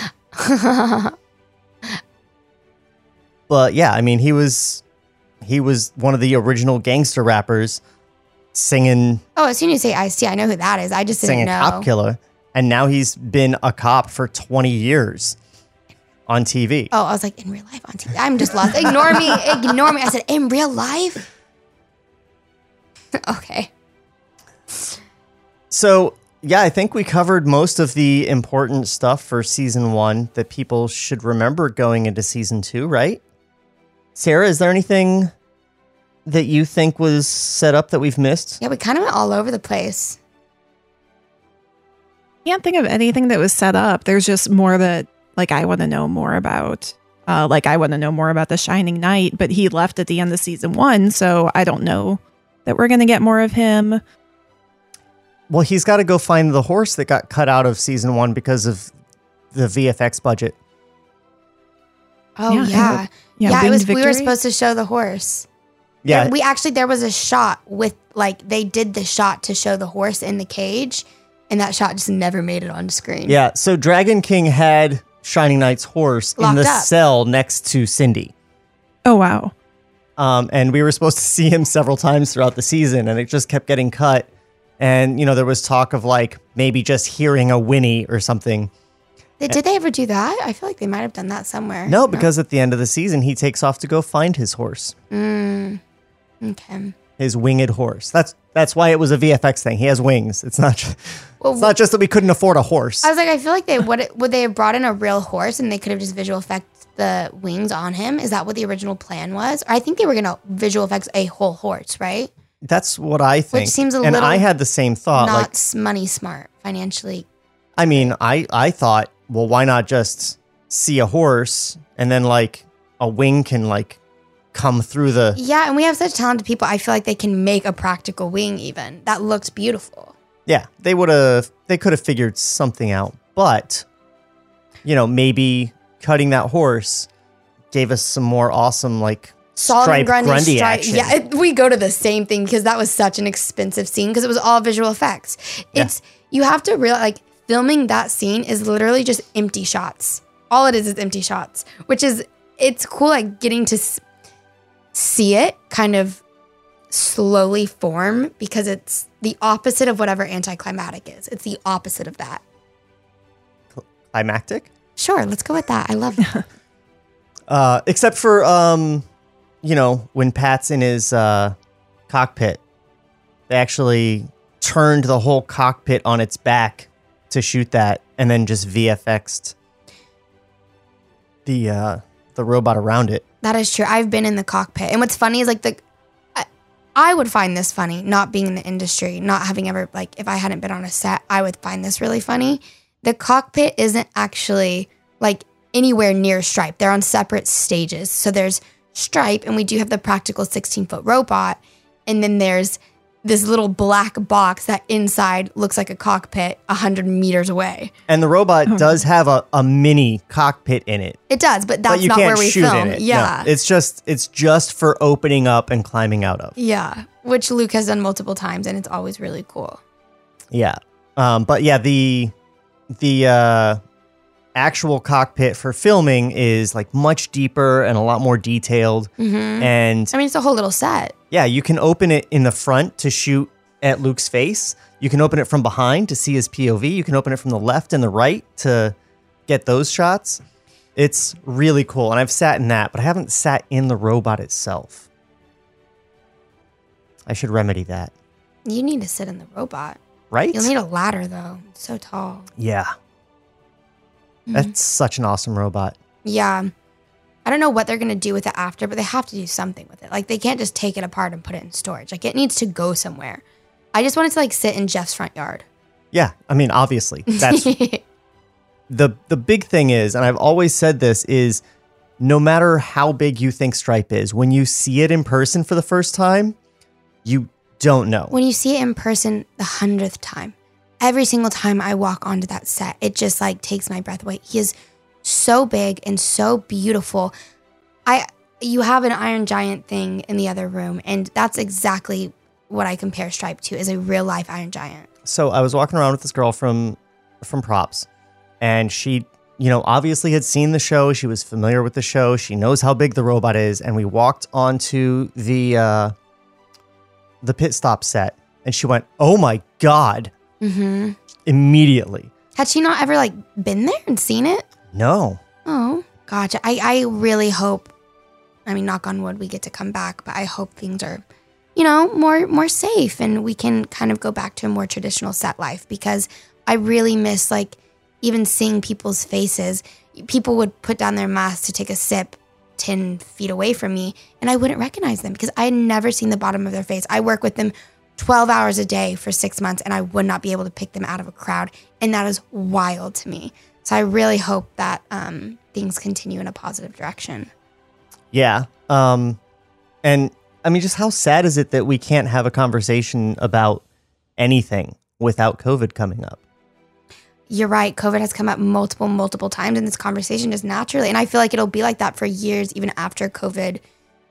But yeah, I mean, he was he was one of the original gangster rappers singing Oh, as soon as you say Ice-T, I know who that is. I just didn't singing know. Cop Killer, and now he's been a cop for twenty years on T V. Oh, I was like, in real life on T V. I'm just lost. Ignore me. Ignore me. I said, in real life? Okay. So, yeah, I think we covered most of the important stuff for season one that people should remember going into season two, right? Sarah, is there anything that you think was set up that we've missed? Yeah, we kind of went all over the place. Can't think of anything that was set up. There's just more that, like, I want to know more about. Uh, like, I want to know more about the Shining Knight, but he left at the end of season one, so I don't know that we're going to get more of him. Well, he's got to go find the horse that got cut out of season one because of the V F X budget. Oh, Yeah, yeah. yeah, Yeah, it Winged was, we were Victory? supposed to show the horse. Yeah, There- we actually, there was a shot with, like, they did the shot to show the horse in the cage, and that shot just never made it on screen. yeah. So Dragon King had Shining Knight's horse in Locked the up. cell next to Cindy. Oh, wow. Um, and we were supposed to see him several times throughout the season, and it just kept getting cut. And, you know, there was talk of like maybe just hearing a whinny or something. Did, did they ever do that? I feel like they might have done that somewhere. No, because at the end of the season, he takes off to go find his horse, Mm, okay. his winged horse. That's that's why it was a V F X thing. He has wings. It's not. ju- Well, it's not just that we couldn't afford a horse. I was like, I feel like they would would they have brought in a real horse and they could have just visual effect the wings on him? Is that what the original plan was? Or I think they were gonna visual effects a whole horse, right? That's what I think. seems a and little I had the same thought. Not Like, s- money smart financially. I mean, I I thought, well, why not just see a horse and then like a wing can like come through the. Yeah, and we have such talented people. I feel like they can make a practical wing even that looks beautiful. Yeah, they would have. They could have figured something out, but you know, maybe cutting that horse gave us some more awesome like Solomon striped Grundy, Grundy stri- action. Yeah, it, we go to the same thing because that was such an expensive scene because it was all visual effects. Yeah. It's you have to realize like filming that scene is literally just empty shots. All it is is empty shots, which is it's cool like getting to s- see it kind of slowly form because it's the opposite of whatever anticlimactic is. It's the opposite of that. Climactic. Sure, let's go with that. I love that. Uh, except for um, you know, when Pat's in his uh, cockpit, they actually turned the whole cockpit on its back to shoot that, and then just V F X'd the uh, the robot around it. That is true. I've been in the cockpit. And what's funny is like the I, I would find this funny, not being in the industry, not having ever like if I hadn't been on a set, I would find this really funny. The cockpit isn't actually like anywhere near Stripe. They're on separate stages. So there's Stripe and we do have the practical sixteen foot robot. And then there's this little black box that inside looks like a cockpit a hundred meters away. And the robot oh. does have a, a mini cockpit in it. It does, but that's but you not can't where we shoot film. In it. Yeah. No, it's just it's just for opening up and climbing out of. Yeah. Which Luke has done multiple times, and it's always really cool. Yeah. Um, but yeah, the the uh, actual cockpit for filming is like much deeper and a lot more detailed. Mm-hmm. And I mean, it's a whole little set. Yeah, you can open it in the front to shoot at Luke's face. You can open it from behind to see his P O V. You can open it from the left and the right to get those shots. It's really cool. And I've sat in that, but I haven't sat in the robot itself. I should remedy that. You need to sit in the robot. Right? You'll need a ladder, though. It's so tall. Yeah. Mm-hmm. That's such an awesome robot. Yeah. I don't know what they're going to do with it after, but they have to do something with it. Like, they can't just take it apart and put it in storage. Like, it needs to go somewhere. I just want it to, like, sit in Jeff's front yard. Yeah. I mean, obviously. That's the the big thing is, and I've always said this, is no matter how big you think Stripe is, when you see it in person for the first time, you don't know. When you see it in person the hundredth time, every single time I walk onto that set, it just, like, takes my breath away. He is so big and so beautiful. I you have an Iron Giant thing in the other room, and that's exactly what I compare Stripe to, is a real life Iron Giant. So I was walking around with this girl from from Props, and she, you know, obviously had seen the show. She was familiar with the show. She knows how big the robot is, and we walked onto the uh, the pit stop set, and she went, "Oh my God!" Mm-hmm. Immediately. Had she not ever, like, been there and seen it? No. Oh, gotcha. I, I really hope, I mean, knock on wood, we get to come back, but I hope things are, you know, more more safe and we can kind of go back to a more traditional set life, because I really miss, like, even seeing people's faces. People would put down their masks to take a sip ten feet away from me, and I wouldn't recognize them because I had never seen the bottom of their face. I work with them twelve hours a day for six months, and I would not be able to pick them out of a crowd, and that is wild to me. So I really hope that um, things continue in a positive direction. Yeah. Um, and I mean, just how sad is it that we can't have a conversation about anything without COVID coming up? You're right. COVID has come up multiple, multiple times in this conversation just naturally. And I feel like it'll be like that for years, even after COVID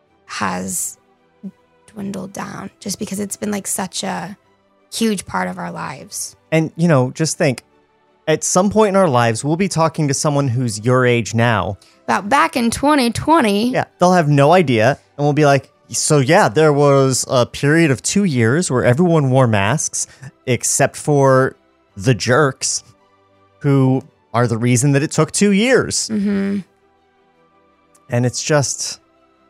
has dwindled down, just because it's been like such a huge part of our lives. And, you know, just think, at some point in our lives, we'll be talking to someone who's your age now. About back in twenty twenty. Yeah, they'll have no idea. And we'll be like, so yeah, there was a period of two years where everyone wore masks, except for the jerks, who are the reason that it took two years. Mm-hmm. And it's just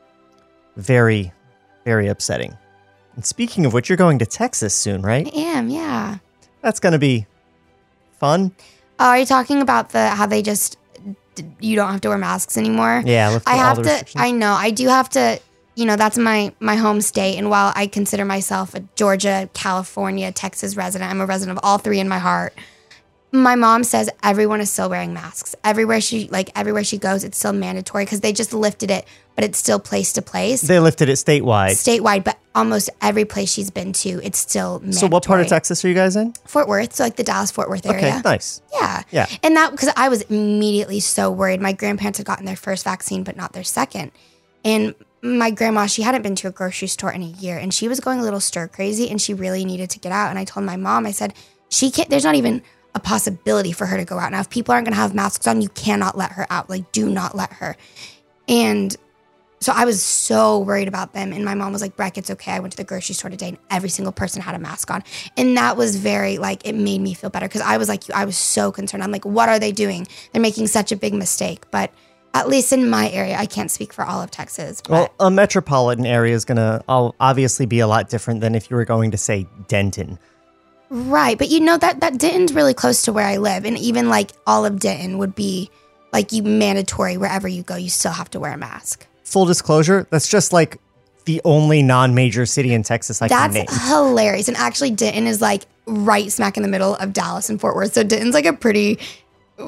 very, very upsetting. And speaking of which, you're going to Texas soon, right? I am, yeah. That's going to be fun. Uh, are you talking about the how they just you don't have to wear masks anymore? Yeah, lift I all have the to. restrictions. I know. I do have to. You know, that's my my home state, and while I consider myself a Georgia, California, Texas resident, I'm a resident of all three in my heart. My mom says everyone is still wearing masks. Everywhere she like everywhere she goes, it's still mandatory because they just lifted it, but it's still place to place. They lifted it statewide. Statewide, but almost every place she's been to, it's still mandatory. So what part of Texas are you guys in? Fort Worth, so like the Dallas-Fort Worth area. Okay, nice. Yeah. Yeah. And that, because I was immediately so worried. My grandparents had gotten their first vaccine, but not their second. And my grandma, she hadn't been to a grocery store in a year, and she was going a little stir crazy, and she really needed to get out. And I told my mom, I said, she can't, there's not even a possibility for her to go out. Now, if people aren't going to have masks on, you cannot let her out. Like, do not let her. And so I was so worried about them. And my mom was like, Breck, it's okay. I went to the grocery store today and every single person had a mask on. And that was very, like, it made me feel better because I was like, I was so concerned. I'm like, what are they doing? They're making such a big mistake. But at least in my area, I can't speak for all of Texas. But Well, a metropolitan area is going to obviously be a lot different than if you were going to, say, Denton. Right. But you know, that, that Denton's really close to where I live. And even like all of Denton would be like you mandatory wherever you go, you still have to wear a mask. Full disclosure, that's just like the only non-major city in Texas I That's can name. hilarious. And actually, Denton is like right smack in the middle of Dallas and Fort Worth. So Denton's like a pretty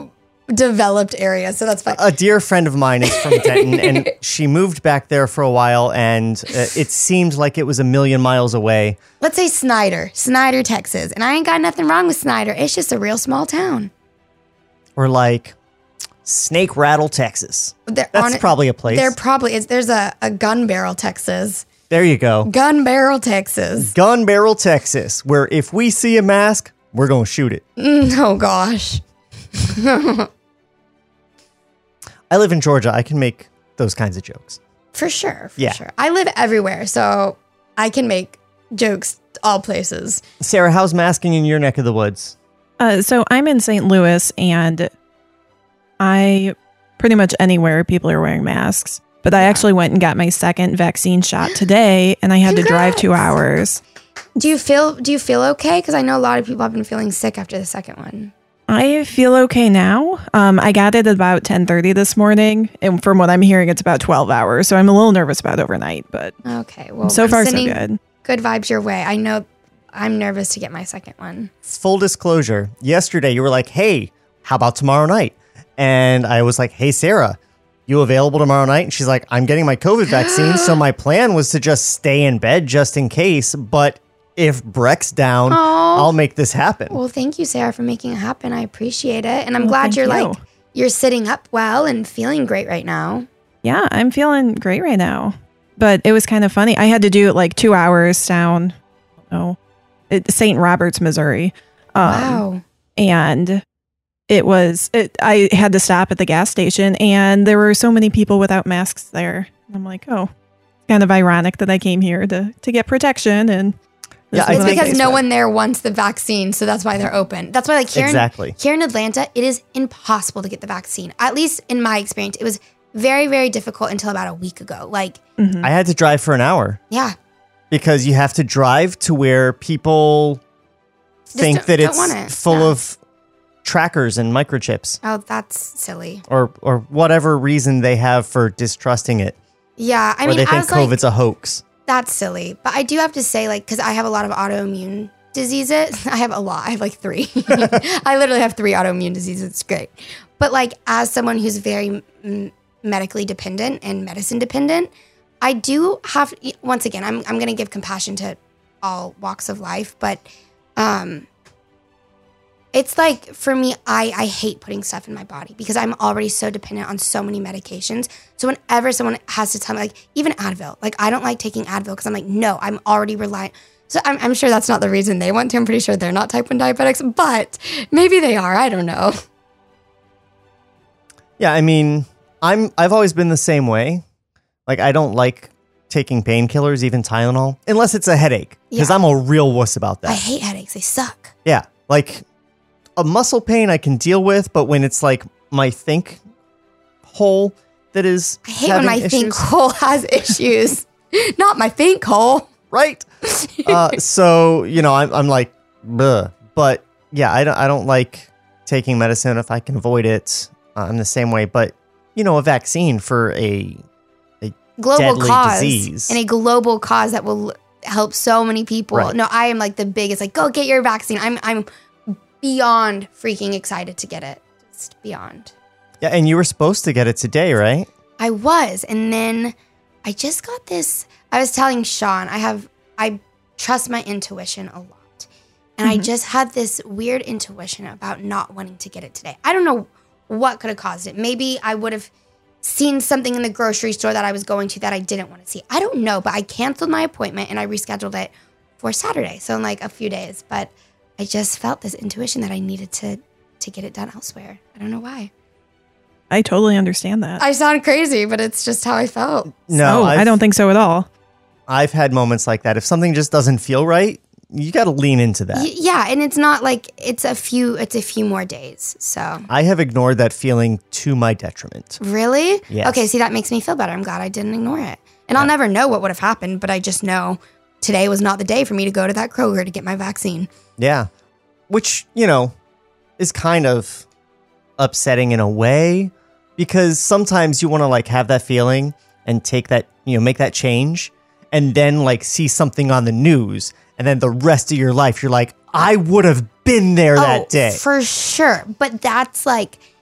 developed area, so that's fine. A dear friend of mine is from Denton, and she moved back there for a while, and uh, it seemed like it was a million miles away. Let's say Snyder, Snyder, Texas. And I ain't got nothing wrong with Snyder. It's just a real small town. Or like Snake Rattle, Texas. They're That's on, probably a place. There probably is. There's a, a Gun Barrel, Texas. There you go. Gun Barrel, Texas. Gun Barrel, Texas, where if we see a mask, we're going to shoot it. Mm, oh, gosh. I live in Georgia. I can make those kinds of jokes. For sure. For Yeah. sure. I live everywhere, so I can make jokes all places. Sarah, how's masking in your neck of the woods? Uh, so I'm in Saint Louis, and I pretty much anywhere people are wearing masks. But I actually went and got my second vaccine shot today, and I had Congrats. to drive two hours. Do you feel Do you feel okay? Because I know a lot of people have been feeling sick after the second one. I feel okay now. Um, I got it at about ten thirty this morning, and from what I'm hearing, it's about twelve hours. So I'm a little nervous about overnight, but Okay, well, so I'm far so sending good. Good vibes your way. I know I'm nervous to get my second one. Full disclosure, yesterday you were like, hey, how about tomorrow night? And I was like, hey, Sarah, you available tomorrow night? And she's like, I'm getting my COVID vaccine. So my plan was to just stay in bed just in case. But if Breck's down, Aw. I'll make this happen. Well, thank you, Sarah, for making it happen. I appreciate it. And I'm Well, glad thank you're you. like, you're sitting up well and feeling great right now. Yeah, I'm feeling great right now. But it was kind of funny. I had to do it like two hours down, oh, Saint Roberts, Missouri. Um, Wow. And it was, it, I had to stop at the gas station, and there were so many people without masks there. And I'm like, oh, kind of ironic that I came here to, to get protection. And this Yeah, is I what It's think- because faced no with. one there wants the vaccine, so that's why they're open. That's why, like here, Exactly. in, here in Atlanta, it is impossible to get the vaccine. At least in my experience, it was very, very difficult until about a week ago. Like, Mhm. I had to drive for an hour yeah, because you have to drive to where people think don't- that don't it's want it. full Yeah. of trackers and microchips oh, that's silly. or or whatever reason they have for distrusting it. Yeah, I or mean, they I think was like, COVID's a hoax. that's silly. But I do have to say, like, because I have a lot of autoimmune diseases. I have a lot. I have like three. I literally have three autoimmune diseases. It's great. But like, as someone who's very mm, medically dependent and medicine dependent, I do have, once again, I'm, I'm going to give compassion to all walks of life. But um, it's like, for me, I, I hate putting stuff in my body because I'm already so dependent on so many medications. So whenever someone has to tell me, like, even Advil, like, I don't like taking Advil because I'm like, no, I'm already reliant. So I'm, I'm sure that's not the reason they want to. I'm pretty sure they're not type one diabetics, but maybe they are. I don't know. Yeah, I mean, I'm I've always been the same way. Like, I don't like taking painkillers, even Tylenol, unless it's a headache, because Yeah. I'm a real wuss about that. I hate headaches. They suck. Yeah, like a muscle pain I can deal with, but when it's like my think hole that is I hate when having my issues, think hole has issues. Not my think hole. right? uh, so you know, I'm I'm like, bleh. But yeah, I don't I don't like taking medicine if I can avoid it. Uh, I'm the same way, but you know, a vaccine for a Global deadly cause. disease. And a global cause that will help so many people. Right. No, I am like the biggest, like, go get your vaccine. I'm I'm beyond freaking excited to get it. Just beyond. Yeah, and you were supposed to get it today, right? I was. And then I just got this. I was telling Sean, I have, I trust my intuition a lot. And I just had this weird intuition about not wanting to get it today. I don't know what could have caused it. Maybe I would have seen something in the grocery store that I was going to that I didn't want to see. I don't know, but I canceled my appointment and I rescheduled it for Saturday. So in like a few days. But I just felt this intuition that I needed to to get it done elsewhere. I don't know why. I totally understand that. I sound crazy, but it's just how I felt. No, Oh, I've, I don't think so at all. I've had moments like that. If something just doesn't feel right, you got to lean into that. Y- yeah, and it's not like it's a few it's a few more days. So I have ignored that feeling to my detriment. really? Yes. Okay, see, that makes me feel better. I'm glad I didn't ignore it. And I'll never know what would have happened, but I just know today was not the day for me to go to that Kroger to get my vaccine. Yeah. Which, you know, is kind of upsetting in a way because sometimes you want to like have that feeling and take that, you know, make that change and then like see something on the news and then the rest of your life you're like, I would have been there that day. For sure. But that's like,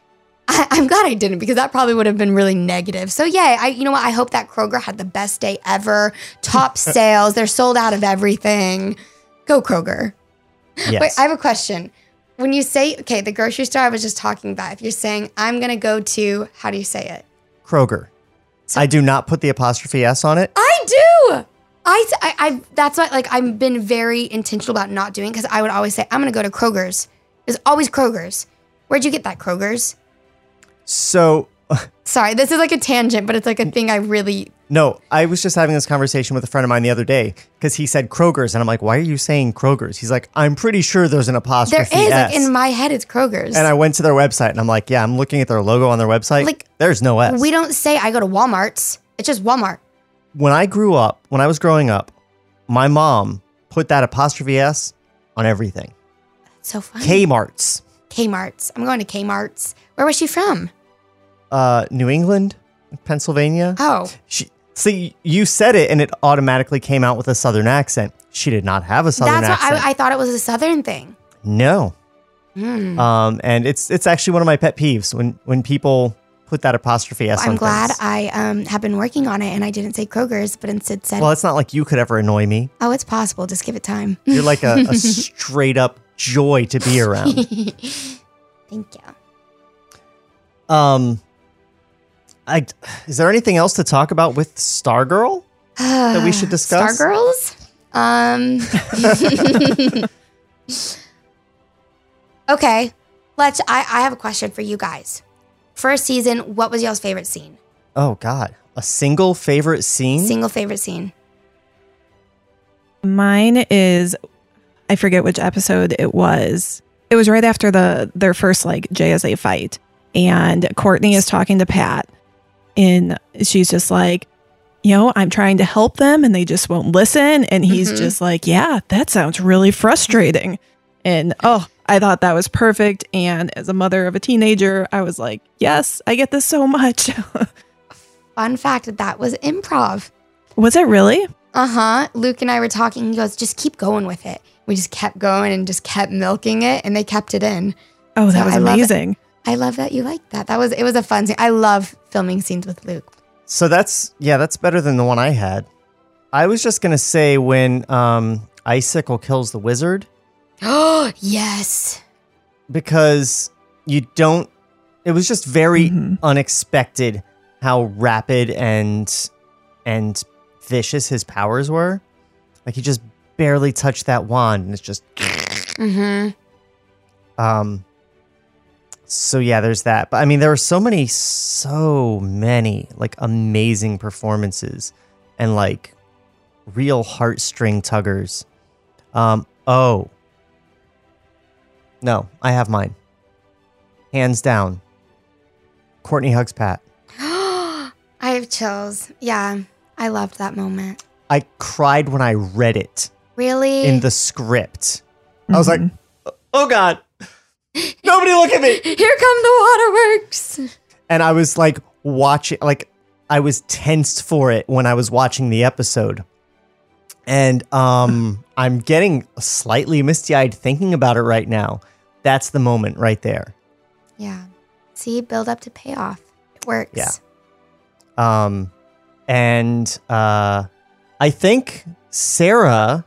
I, I'm glad I didn't because that probably would have been really negative. So yeah, I you know what? I hope that Kroger had the best day ever. Top sales. They're sold out of everything. Go Kroger. Yes. Wait, I have a question. When you say, okay, the grocery store I was just talking about, if you're saying, I'm going to go to, how do you say it? Kroger. So- I do not put the apostrophe S on it. I do. I, I, I that's why, like, I've been very intentional about not doing because I would always say, I'm going to go to Kroger's. There's always Kroger's. Where'd you get that, Kroger's? So, Sorry, this is like a tangent, but it's like a thing I really... no, I was just having this conversation with a friend of mine the other day because he said Kroger's. And I'm like, why are you saying Kroger's? He's like, I'm pretty sure there's an There apostrophe is. S. Like, in my head, it's Kroger's. And I went to their website and I'm like, yeah, I'm looking at their logo on their website. Like, there's no S. We don't say I go to Walmart's. It's just Walmart. When I grew up, when I was growing up, my mom put that apostrophe S on everything. That's so funny. Kmart's. Kmart's. I'm going to Kmart's. Where was she from? Uh, New England, Pennsylvania. Oh. She, see, you said it and it automatically came out with a Southern accent. She did not have a Southern That's accent. what I, I thought it was a Southern thing. No. Mm. Um, and it's it's actually one of my pet peeves when when people put that apostrophe S Well, I'm on glad things. I um, have been working on it and I didn't say Kroger's, but instead said, Well, it's not like you could ever annoy me. oh, it's possible. Just give it time. You're like a, a straight up joy to be around. Thank you. Um, I is there anything else to talk about with Stargirl that we should discuss? Stargirls? Um. Okay. Let's. I, I have a question for you guys. First season, what was y'all's favorite scene? Oh God, a single favorite scene? Single favorite scene. Mine is, I forget which episode it was. It was right after the their first like J S A fight, and Courtney is talking to Pat, and she's just like, you know, I'm trying to help them, and they just won't listen. And he's Mhm. just like, yeah, that sounds really frustrating. And oh, I thought that was perfect. And as a mother of a teenager, I was like, yes, I get this so much. Fun fact: that was improv. Was it really? Uh huh. Luke and I were talking. He goes, "Just keep going with it." We just kept going and just kept milking it, and they kept it in. Oh, that So was I love it. amazing. I love that you liked that. That was it was a fun scene. I love filming scenes with Luke. So that's yeah, that's better than the one I had. I was just gonna say when um, Icicle kills the wizard. Oh yes. Because you don't. It was just very Mm-hmm. unexpected how rapid and and vicious his powers were. Like he just barely touched that wand, and it's just. Mm-hmm. Um. So yeah, there's that. But I mean, there were so many, so many like amazing performances, and like real heartstring tuggers. Um. Oh. No, I have mine. Hands down. Courtney hugs Pat. I have chills. Yeah, I loved that moment. I cried when I read it Really? in the script. I was like, oh God, nobody look at me. Here come the waterworks. And I was like watching, like I was tensed for it when I was watching the episode. And um, I'm getting slightly misty-eyed thinking about it right now. That's the moment right there. Yeah. See, build up to payoff. It works. Yeah. Um, and uh, I think Sarah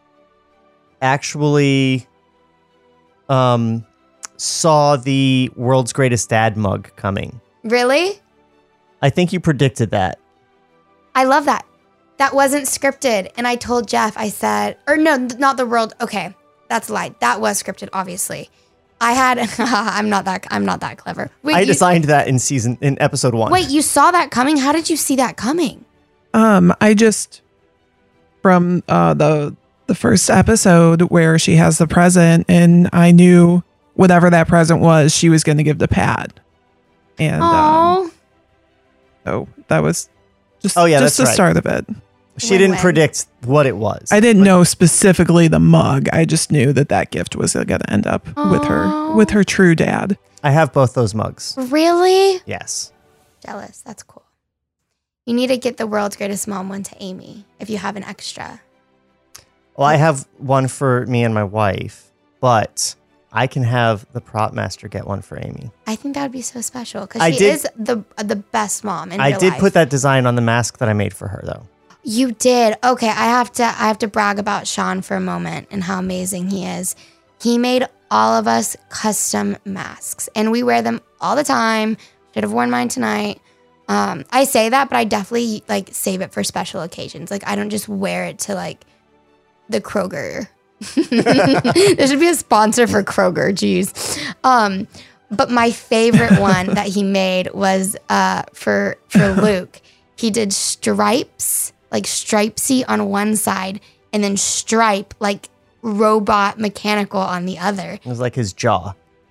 actually um, saw the world's greatest dad mug coming. Really? I think you predicted that. I love that. That wasn't scripted. And I told Jeff, I said, or no, not the world. Okay, that's a lie. That was scripted, obviously. I had, I'm not that, I'm not that clever. Wait, I you- designed that in season, in episode one. Wait, you saw that coming? How did you see that coming? Um, I just from uh the the first episode where she has the present, and I knew whatever that present was, she was going to give to Pat, and um, Oh, so that was just Oh, yeah, just that's the right. start of it. She didn't Win-win. predict what it was. I didn't know specifically the mug. I just knew that that gift was going to end up with her Aw. with her true dad. I have both those mugs. really? Yes. Jealous. That's cool. You need to get the world's greatest mom one to Amy if you have an extra. Well, I have one for me and my wife, but I can have the prop master get one for Amy. I think that would be so special I because she did- is the the best mom in I real did life. put that design on the mask that I made for her, though. You did. Okay, I have to I have to brag about Sean for a moment and how amazing he is. He made all of us custom masks and we wear them all the time. Should have worn mine tonight. Um, I say that, but I definitely like save it for special occasions. Like I don't just wear it to like the Kroger. There should be a sponsor for Kroger, jeez. Um, but my favorite one that he made was uh, for for Luke. He did stripes, like stripesy on one side, and then stripe, like robot mechanical on the other. It was like his jaw.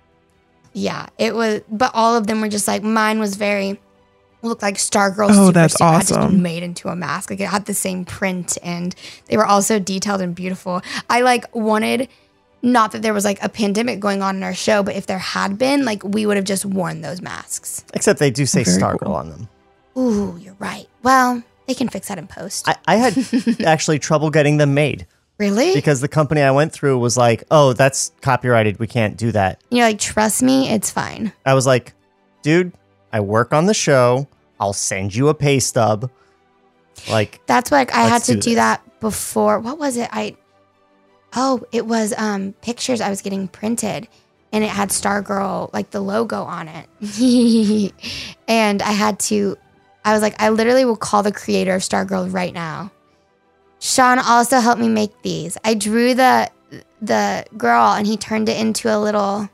Yeah, it was, but all of them were just like, mine was very, looked like Stargirl Oh, Super that's Suit had just awesome. been made into a mask. Like it had the same print and they were all so detailed and beautiful. I like wanted, not that there was like a pandemic going on in our show, but if there had been, like we would have just worn those masks. Except they do say Very Stargirl cool. on them. Ooh, you're right. Well, they can fix that in post. I, I had actually trouble getting them made really? because the company I went through was like, oh, that's copyrighted. We can't do that. You're like, trust me, it's fine. I was like, dude, I work on the show. I'll send you a pay stub. Like, That's what I had Let's to do do, this. that before. What was it? I oh, it was um pictures I was getting printed, and it had Stargirl like the logo on it, and I had to. I was like, I literally will call the creator of Stargirl right now. Sean also helped me make these. I drew the the girl, and he turned it into a little.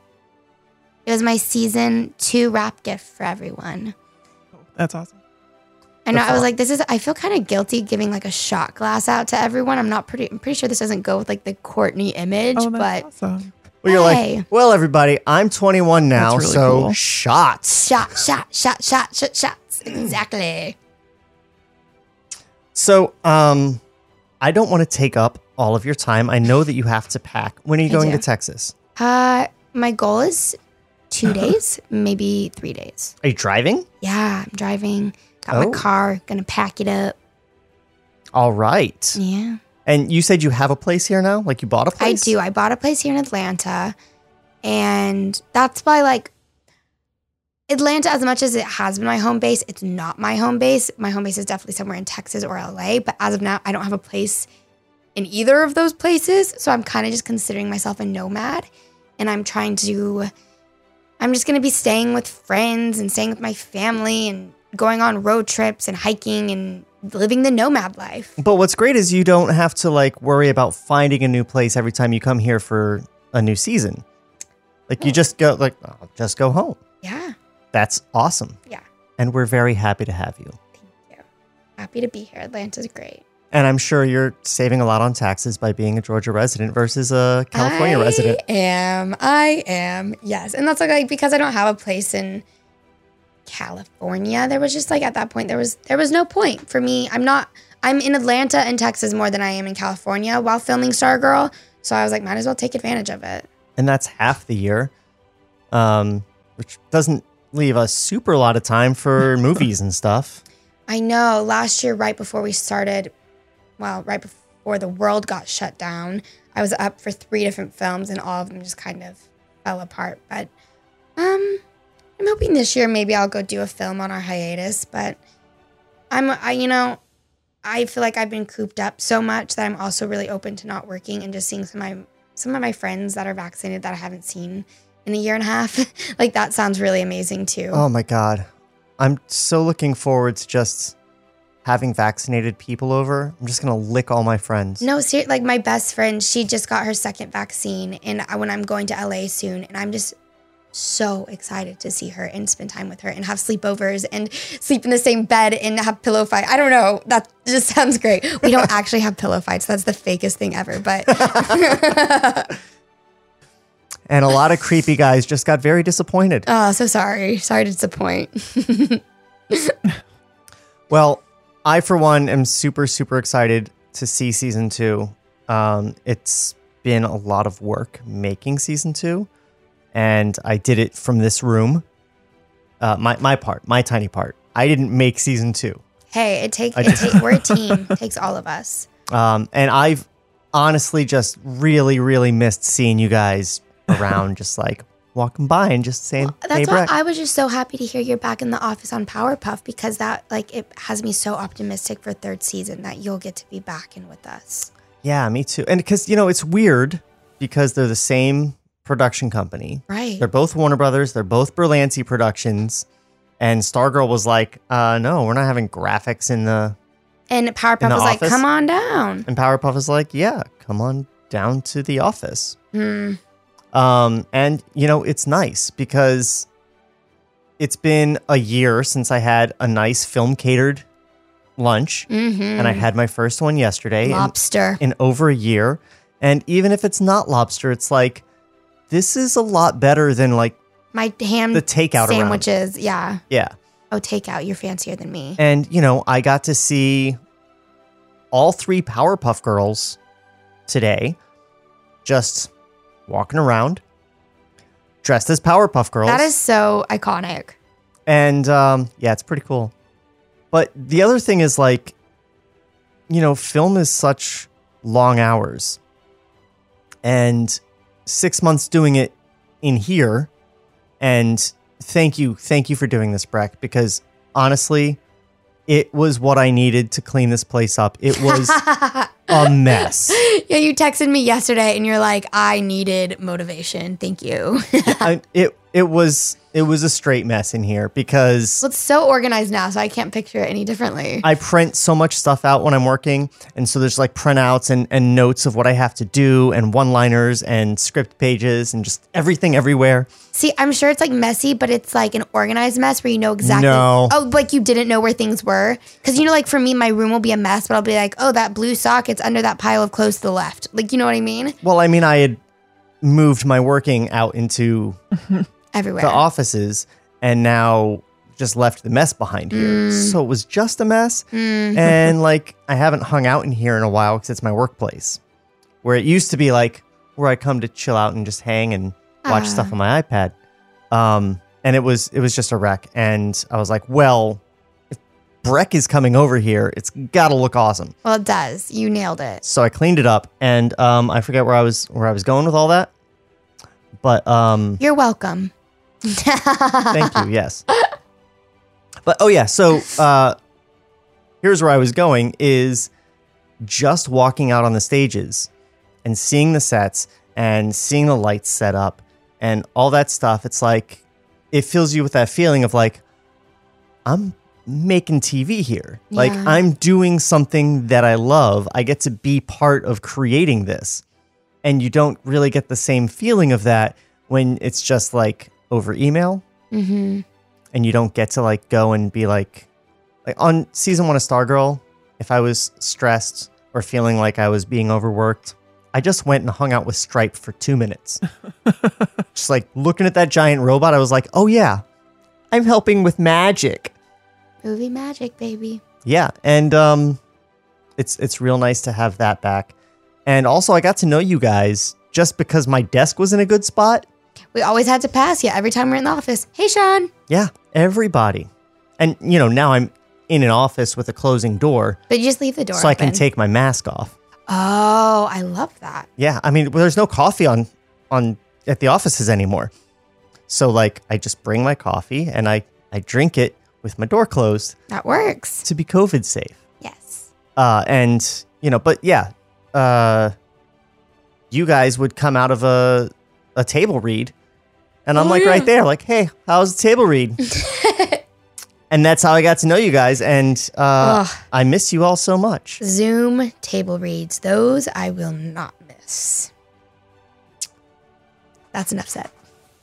It was my season two wrap gift for everyone. That's awesome. I know. That's I was all- like, this is. I feel kind of guilty giving like a shot glass out to everyone. I'm not pretty. I'm pretty sure this doesn't go with like the Courtney image, Oh, but that's awesome. well, you're Hey. like, well, everybody, I'm twenty-one now, That's really so cool. shots. shot, shot, shot, shot, shot, shots. Exactly. So, um, I don't want to take up all of your time. I know that you have to pack. When are you I going do. to Texas? Uh, my goal is two days, maybe three days. Are you driving? Yeah, I'm driving. Got Oh. my car. Gonna pack it up. All right. Yeah, And you said you have a place here now? Like you bought a I place? do. I bought a place here in Atlanta, and that's why like. Atlanta, as much as it has been my home base, it's not my home base. My home base is definitely somewhere in Texas or L A. But as of now, I don't have a place in either of those places. So I'm kind of just considering myself a nomad. And I'm trying to, I'm just going to be staying with friends and staying with my family and going on road trips and hiking and living the nomad life. But what's great is you don't have to like worry about finding a new place every time you come here for a new season. Like you just go like, oh, just go home. Yeah. That's awesome. Yeah. And we're very happy to have you. Thank you. Happy to be here. Atlanta's great. And I'm sure you're saving a lot on taxes by being a Georgia resident versus a California I resident. am. I am. Yes. And that's like, like because I don't have a place in California. There was just like at that point there was there was no point for me. I'm not I'm in Atlanta and Texas more than I am in California while filming Stargirl. So I was like, might as well take advantage of it. And that's half the year. Um, which doesn't leave us super a lot of time for movies and stuff. I know. Last year, right before we started, well, right before the world got shut down, I was up for three different films, and all of them just kind of fell apart. But um, I'm hoping this year maybe I'll go do a film on our hiatus. But I'm, I, you know, I feel like I've been cooped up so much that I'm also really open to not working and just seeing some of my some of my friends that are vaccinated that I haven't seen in a year and a half. Like that sounds really amazing too. Oh my God. I'm so looking forward to just having vaccinated people over. I'm just going to lick all my friends. No, ser- like my best friend, she just got her second vaccine, and I, when I'm going to L A soon, and I'm just so excited to see her and spend time with her and have sleepovers and sleep in the same bed and have pillow fight. I don't know. That just sounds great. We don't actually have pillow fights. That's the fakest thing ever, but And a lot of creepy guys just got very disappointed. oh, so sorry. Sorry to disappoint. Well, I, for one, am super, super excited to see season two. Um, it's been a lot of work making season two, and I did it from this room. Uh, my, my part, my tiny part. I didn't make season two. Hey, it takes. I It ta- we're a team. It takes all of us. Um, and I've honestly just really, really missed seeing you guys around, just like walking by and just saying, Well, hey, that's why Breck. I was just so happy to hear you're back in the office on Powerpuff, because that like it has me so optimistic for third season that you'll get to be back in with us. Yeah, me too. And because, you know, it's weird because they're the same production company. Right. They're both Warner Brothers. They're both Berlanti Productions. And Stargirl was like, uh, no, we're not having graphics in the... And Powerpuff in the was like, office. come on down. And Powerpuff is like, yeah, come on down to the office. Hmm. Um, and, you know, it's nice because it's been a year since I had a nice film-catered lunch. Mm-hmm. And I had my first one yesterday. in- Lobster. In, over a year. And even if it's not lobster, it's like, this is a lot better than, like, My ham the takeout around. sandwiches. Yeah. Yeah. Oh, takeout. You're fancier than me. And, you know, I got to see all three Powerpuff Girls today just walking around dressed as Powerpuff Girls. That is so iconic. And, um, yeah, it's pretty cool. But the other thing is, like, you know, film is such long hours. And six months doing it in here. And thank you. Thank you for doing this, Breck, because honestly, it was what I needed to clean this place up. It was a mess. Yeah, you texted me yesterday and you're like, I needed motivation. Thank you. I, it it was it was a straight mess in here because Well, it's so organized now, so I can't picture it any differently. I print so much stuff out when I'm working. And so there's like printouts and, and notes of what I have to do and one-liners and script pages and just everything everywhere. See, I'm sure it's like messy, but it's like an organized mess where you know exactly. No. Oh, like you didn't know where things were. Because, you know, like for me, my room will be a mess, but I'll be like, oh, that blue sock, it's under that pile of clothes to the left. Like, you know what I mean? Well, I mean, I had moved my working out into Everywhere. the offices and now just left the mess behind here. Mm. So it was just a mess. Mm. And like, I haven't hung out in here in a while because it's my workplace, where it used to be like where I come to chill out and just hang and watch Ah. stuff on my iPad. Um, and it was, it was just a wreck. And I was like, well, if Breck is coming over here, it's gotta look awesome. Well, it does. You nailed it. So I cleaned it up and, um, I forget where I was, where I was going with all that, but, um, You're welcome. thank you. Yes. But, oh yeah. So, uh, here's where I was going is just walking out on the stages and seeing the sets and seeing the lights set up and all that stuff. It's like, it fills you with that feeling of like, I'm making T V here. Like Yeah. I'm doing something that I love. I get to be part of creating this. And you don't really get the same feeling of that when it's just like over email. Mm-hmm. And you don't get to like go and be like, like on season one of Stargirl, if I was stressed or feeling like I was being overworked, I just went and hung out with Stripe for two minutes. Just like looking at that giant robot, I was like, oh yeah, I'm helping with magic. Movie magic, baby. Yeah, and um, it's it's real nice to have that back. And also, I got to know you guys just because my desk was in a good spot. We always had to pass you every time we're in the office. Hey, Sean. Yeah, everybody. And, you know, now I'm in an office with a closing door. But you just leave the door So I can open. take my mask off. Oh, I love that. Yeah, I mean, well, there's no coffee on on at the offices anymore. So, like, I just bring my coffee and I, I drink it with my door closed. That works. To be COVID safe. Yes. Uh, and, you know, but yeah, uh, you guys would come out of a, a table read. And I'm Oh, like yeah. right there, like, hey, how's the table read? And that's how I got to know you guys. And uh, Ugh. I miss you all so much. Zoom table reads. Those I will not miss. That's enough said.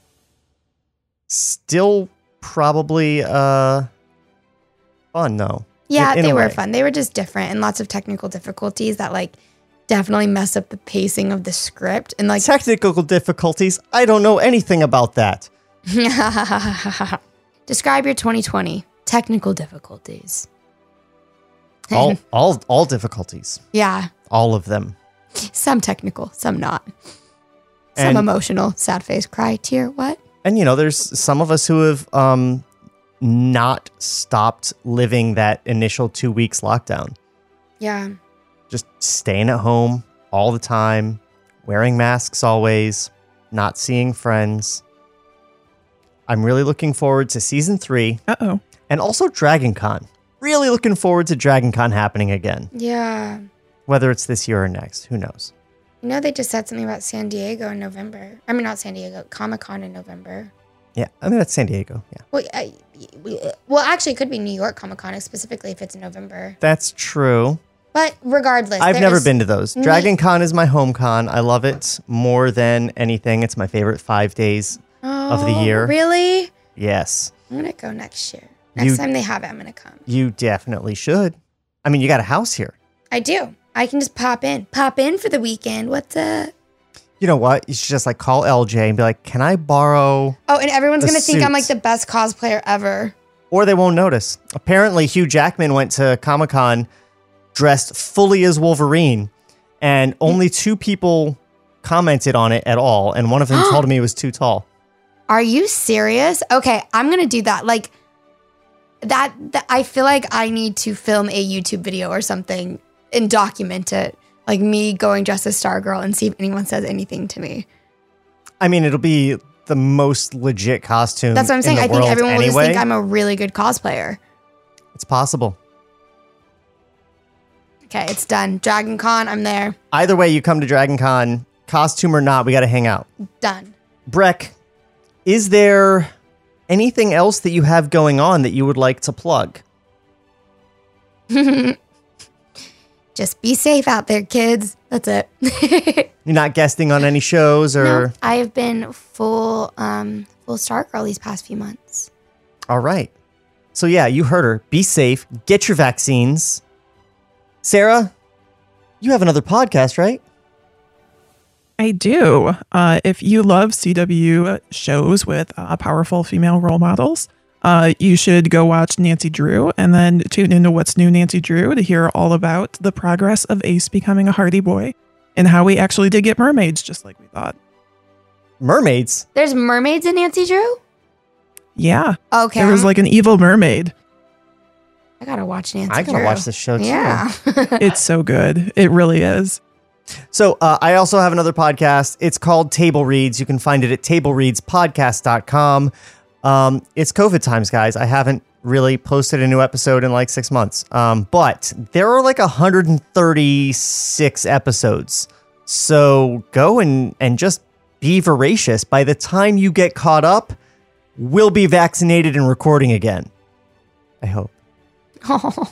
Still probably uh, fun, though. Yeah, In- in they a were way. fun. They were just different and lots of technical difficulties that like definitely mess up the pacing of the script. And like Technical difficulties. I don't know anything about that. describe your twenty twenty technical difficulties. All, all, all difficulties. Yeah, All of them. some technical, some not. Some And- emotional, sad face, cry, tear, what? And, you know, there's some of us who have um, not stopped living that initial two weeks lockdown. Yeah. Just staying at home all the time, wearing masks always. not seeing friends. I'm really looking forward to season three. Uh-oh. And also Dragon Con. Really looking forward to Dragon Con happening again. Yeah. Whether it's this year or next, who knows? You know, they just said something about San Diego in November. I mean, not San Diego, Comic-Con in November. Yeah, I mean, that's San Diego, yeah. Well, I, we, well, actually, it could be New York Comic-Con, specifically if it's in November. That's true. But regardless. I've never is- been to those. Dragon Con is my home con. I love it more than anything. It's my favorite five days oh, of the year. Really? Yes. I'm going to go next year. Next You- time they have it, I'm going to come. You definitely should. I mean, you got a house here. I do. I can just pop in. Pop in for the weekend. What's up? You know what? You should just like call L J and be like, can I borrow? Oh, and everyone's The going to think I'm like suits. the best cosplayer ever. Or they won't notice. Apparently, Hugh Jackman went to Comic-Con dressed fully as Wolverine, and only two people commented on it at all, and one of them told me it was too tall. Are you serious? Okay, I'm going to do that. Like, that, that, I feel like I need to film a YouTube video or something and document it. Like me going dressed as Stargirl and see if anyone says anything to me. I mean, it'll be the most legit costume. That's what I'm saying. in the I think world everyone will just anyway. think I'm a really good cosplayer. It's possible. Okay, it's done. Dragon Con, I'm there. Either way, you come to Dragon Con, costume or not, we got to hang out. Done. Breck, is there anything else that you have going on that you would like to plug? Just be safe out there, kids. That's it. You're not guesting on any shows or... No, I have been full um full Stargirl these past few months. All right. So yeah, you heard her. Be safe. Get your vaccines. Sarah, you have another podcast, right? I do. Uh, if you love C W shows with uh, powerful female role models, uh, you should go watch Nancy Drew and then tune into What's New Nancy Drew to hear all about the progress of Ace becoming a Hardy Boy and how we actually did get mermaids just like we thought. Mermaids? There's mermaids in Nancy Drew? Yeah. Okay. There was I'm- like an evil mermaid. I gotta watch Nancy I gotta Drew. watch this show too. Yeah. It's so good. It really is. So uh, I also have another podcast. It's called Table Reads. You can find it at table reads podcast dot com. Um, it's COVID times, guys. I haven't really posted a new episode in like six months. Um, but there are like one hundred thirty-six episodes. So go and, and just be voracious. By the time you get caught up, we'll be vaccinated and recording again. I hope. Oh.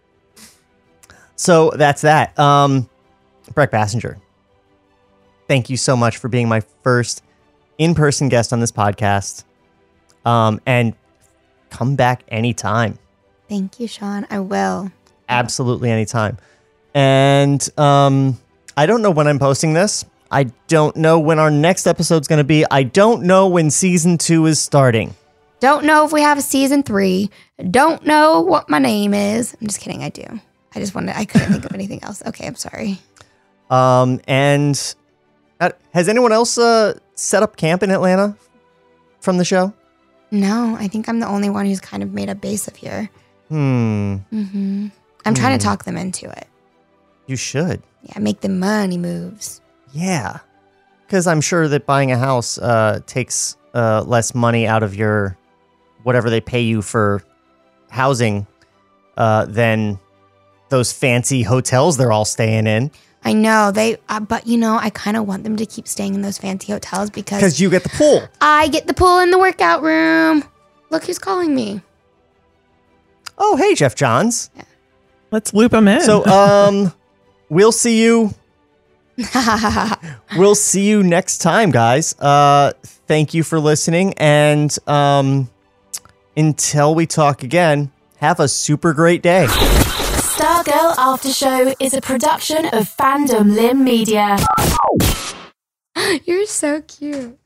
So that's that. Um, Breck Bassinger, thank you so much for being my first in-person guest on this podcast. Um, and come back anytime. Thank you, Sean. I will. Absolutely anytime. And um, I don't know when I'm posting this. I don't know when our next episode's going to be. I don't know when season two is starting. Don't know if we have a season three. Don't know what my name is. I'm just kidding. I do. I just wanted, I couldn't think of anything else. Okay, I'm sorry. Um, and uh, has anyone else uh, set up camp in Atlanta from the show? No, I think I'm the only one who's kind of made a base of here. Hmm. Mm-hmm. I'm trying Hmm. to talk them into it. You should. Yeah, make the money moves. Yeah. Because I'm sure that buying a house uh, takes uh, less money out of your whatever they pay you for housing uh, than those fancy hotels they're all staying in. I know they, uh, but you know, I kind of want them to keep staying in those fancy hotels because Because you get the pool. I get the pool in the workout room. Look who's calling me. Oh, hey, Jeff Johns. Let's loop them in. So, um, we'll see you. We'll see you next time, guys. Uh, thank you for listening. And um, until we talk again, have a super great day. Stargirl After Show is a production of Fandom Limb Media. You're so cute.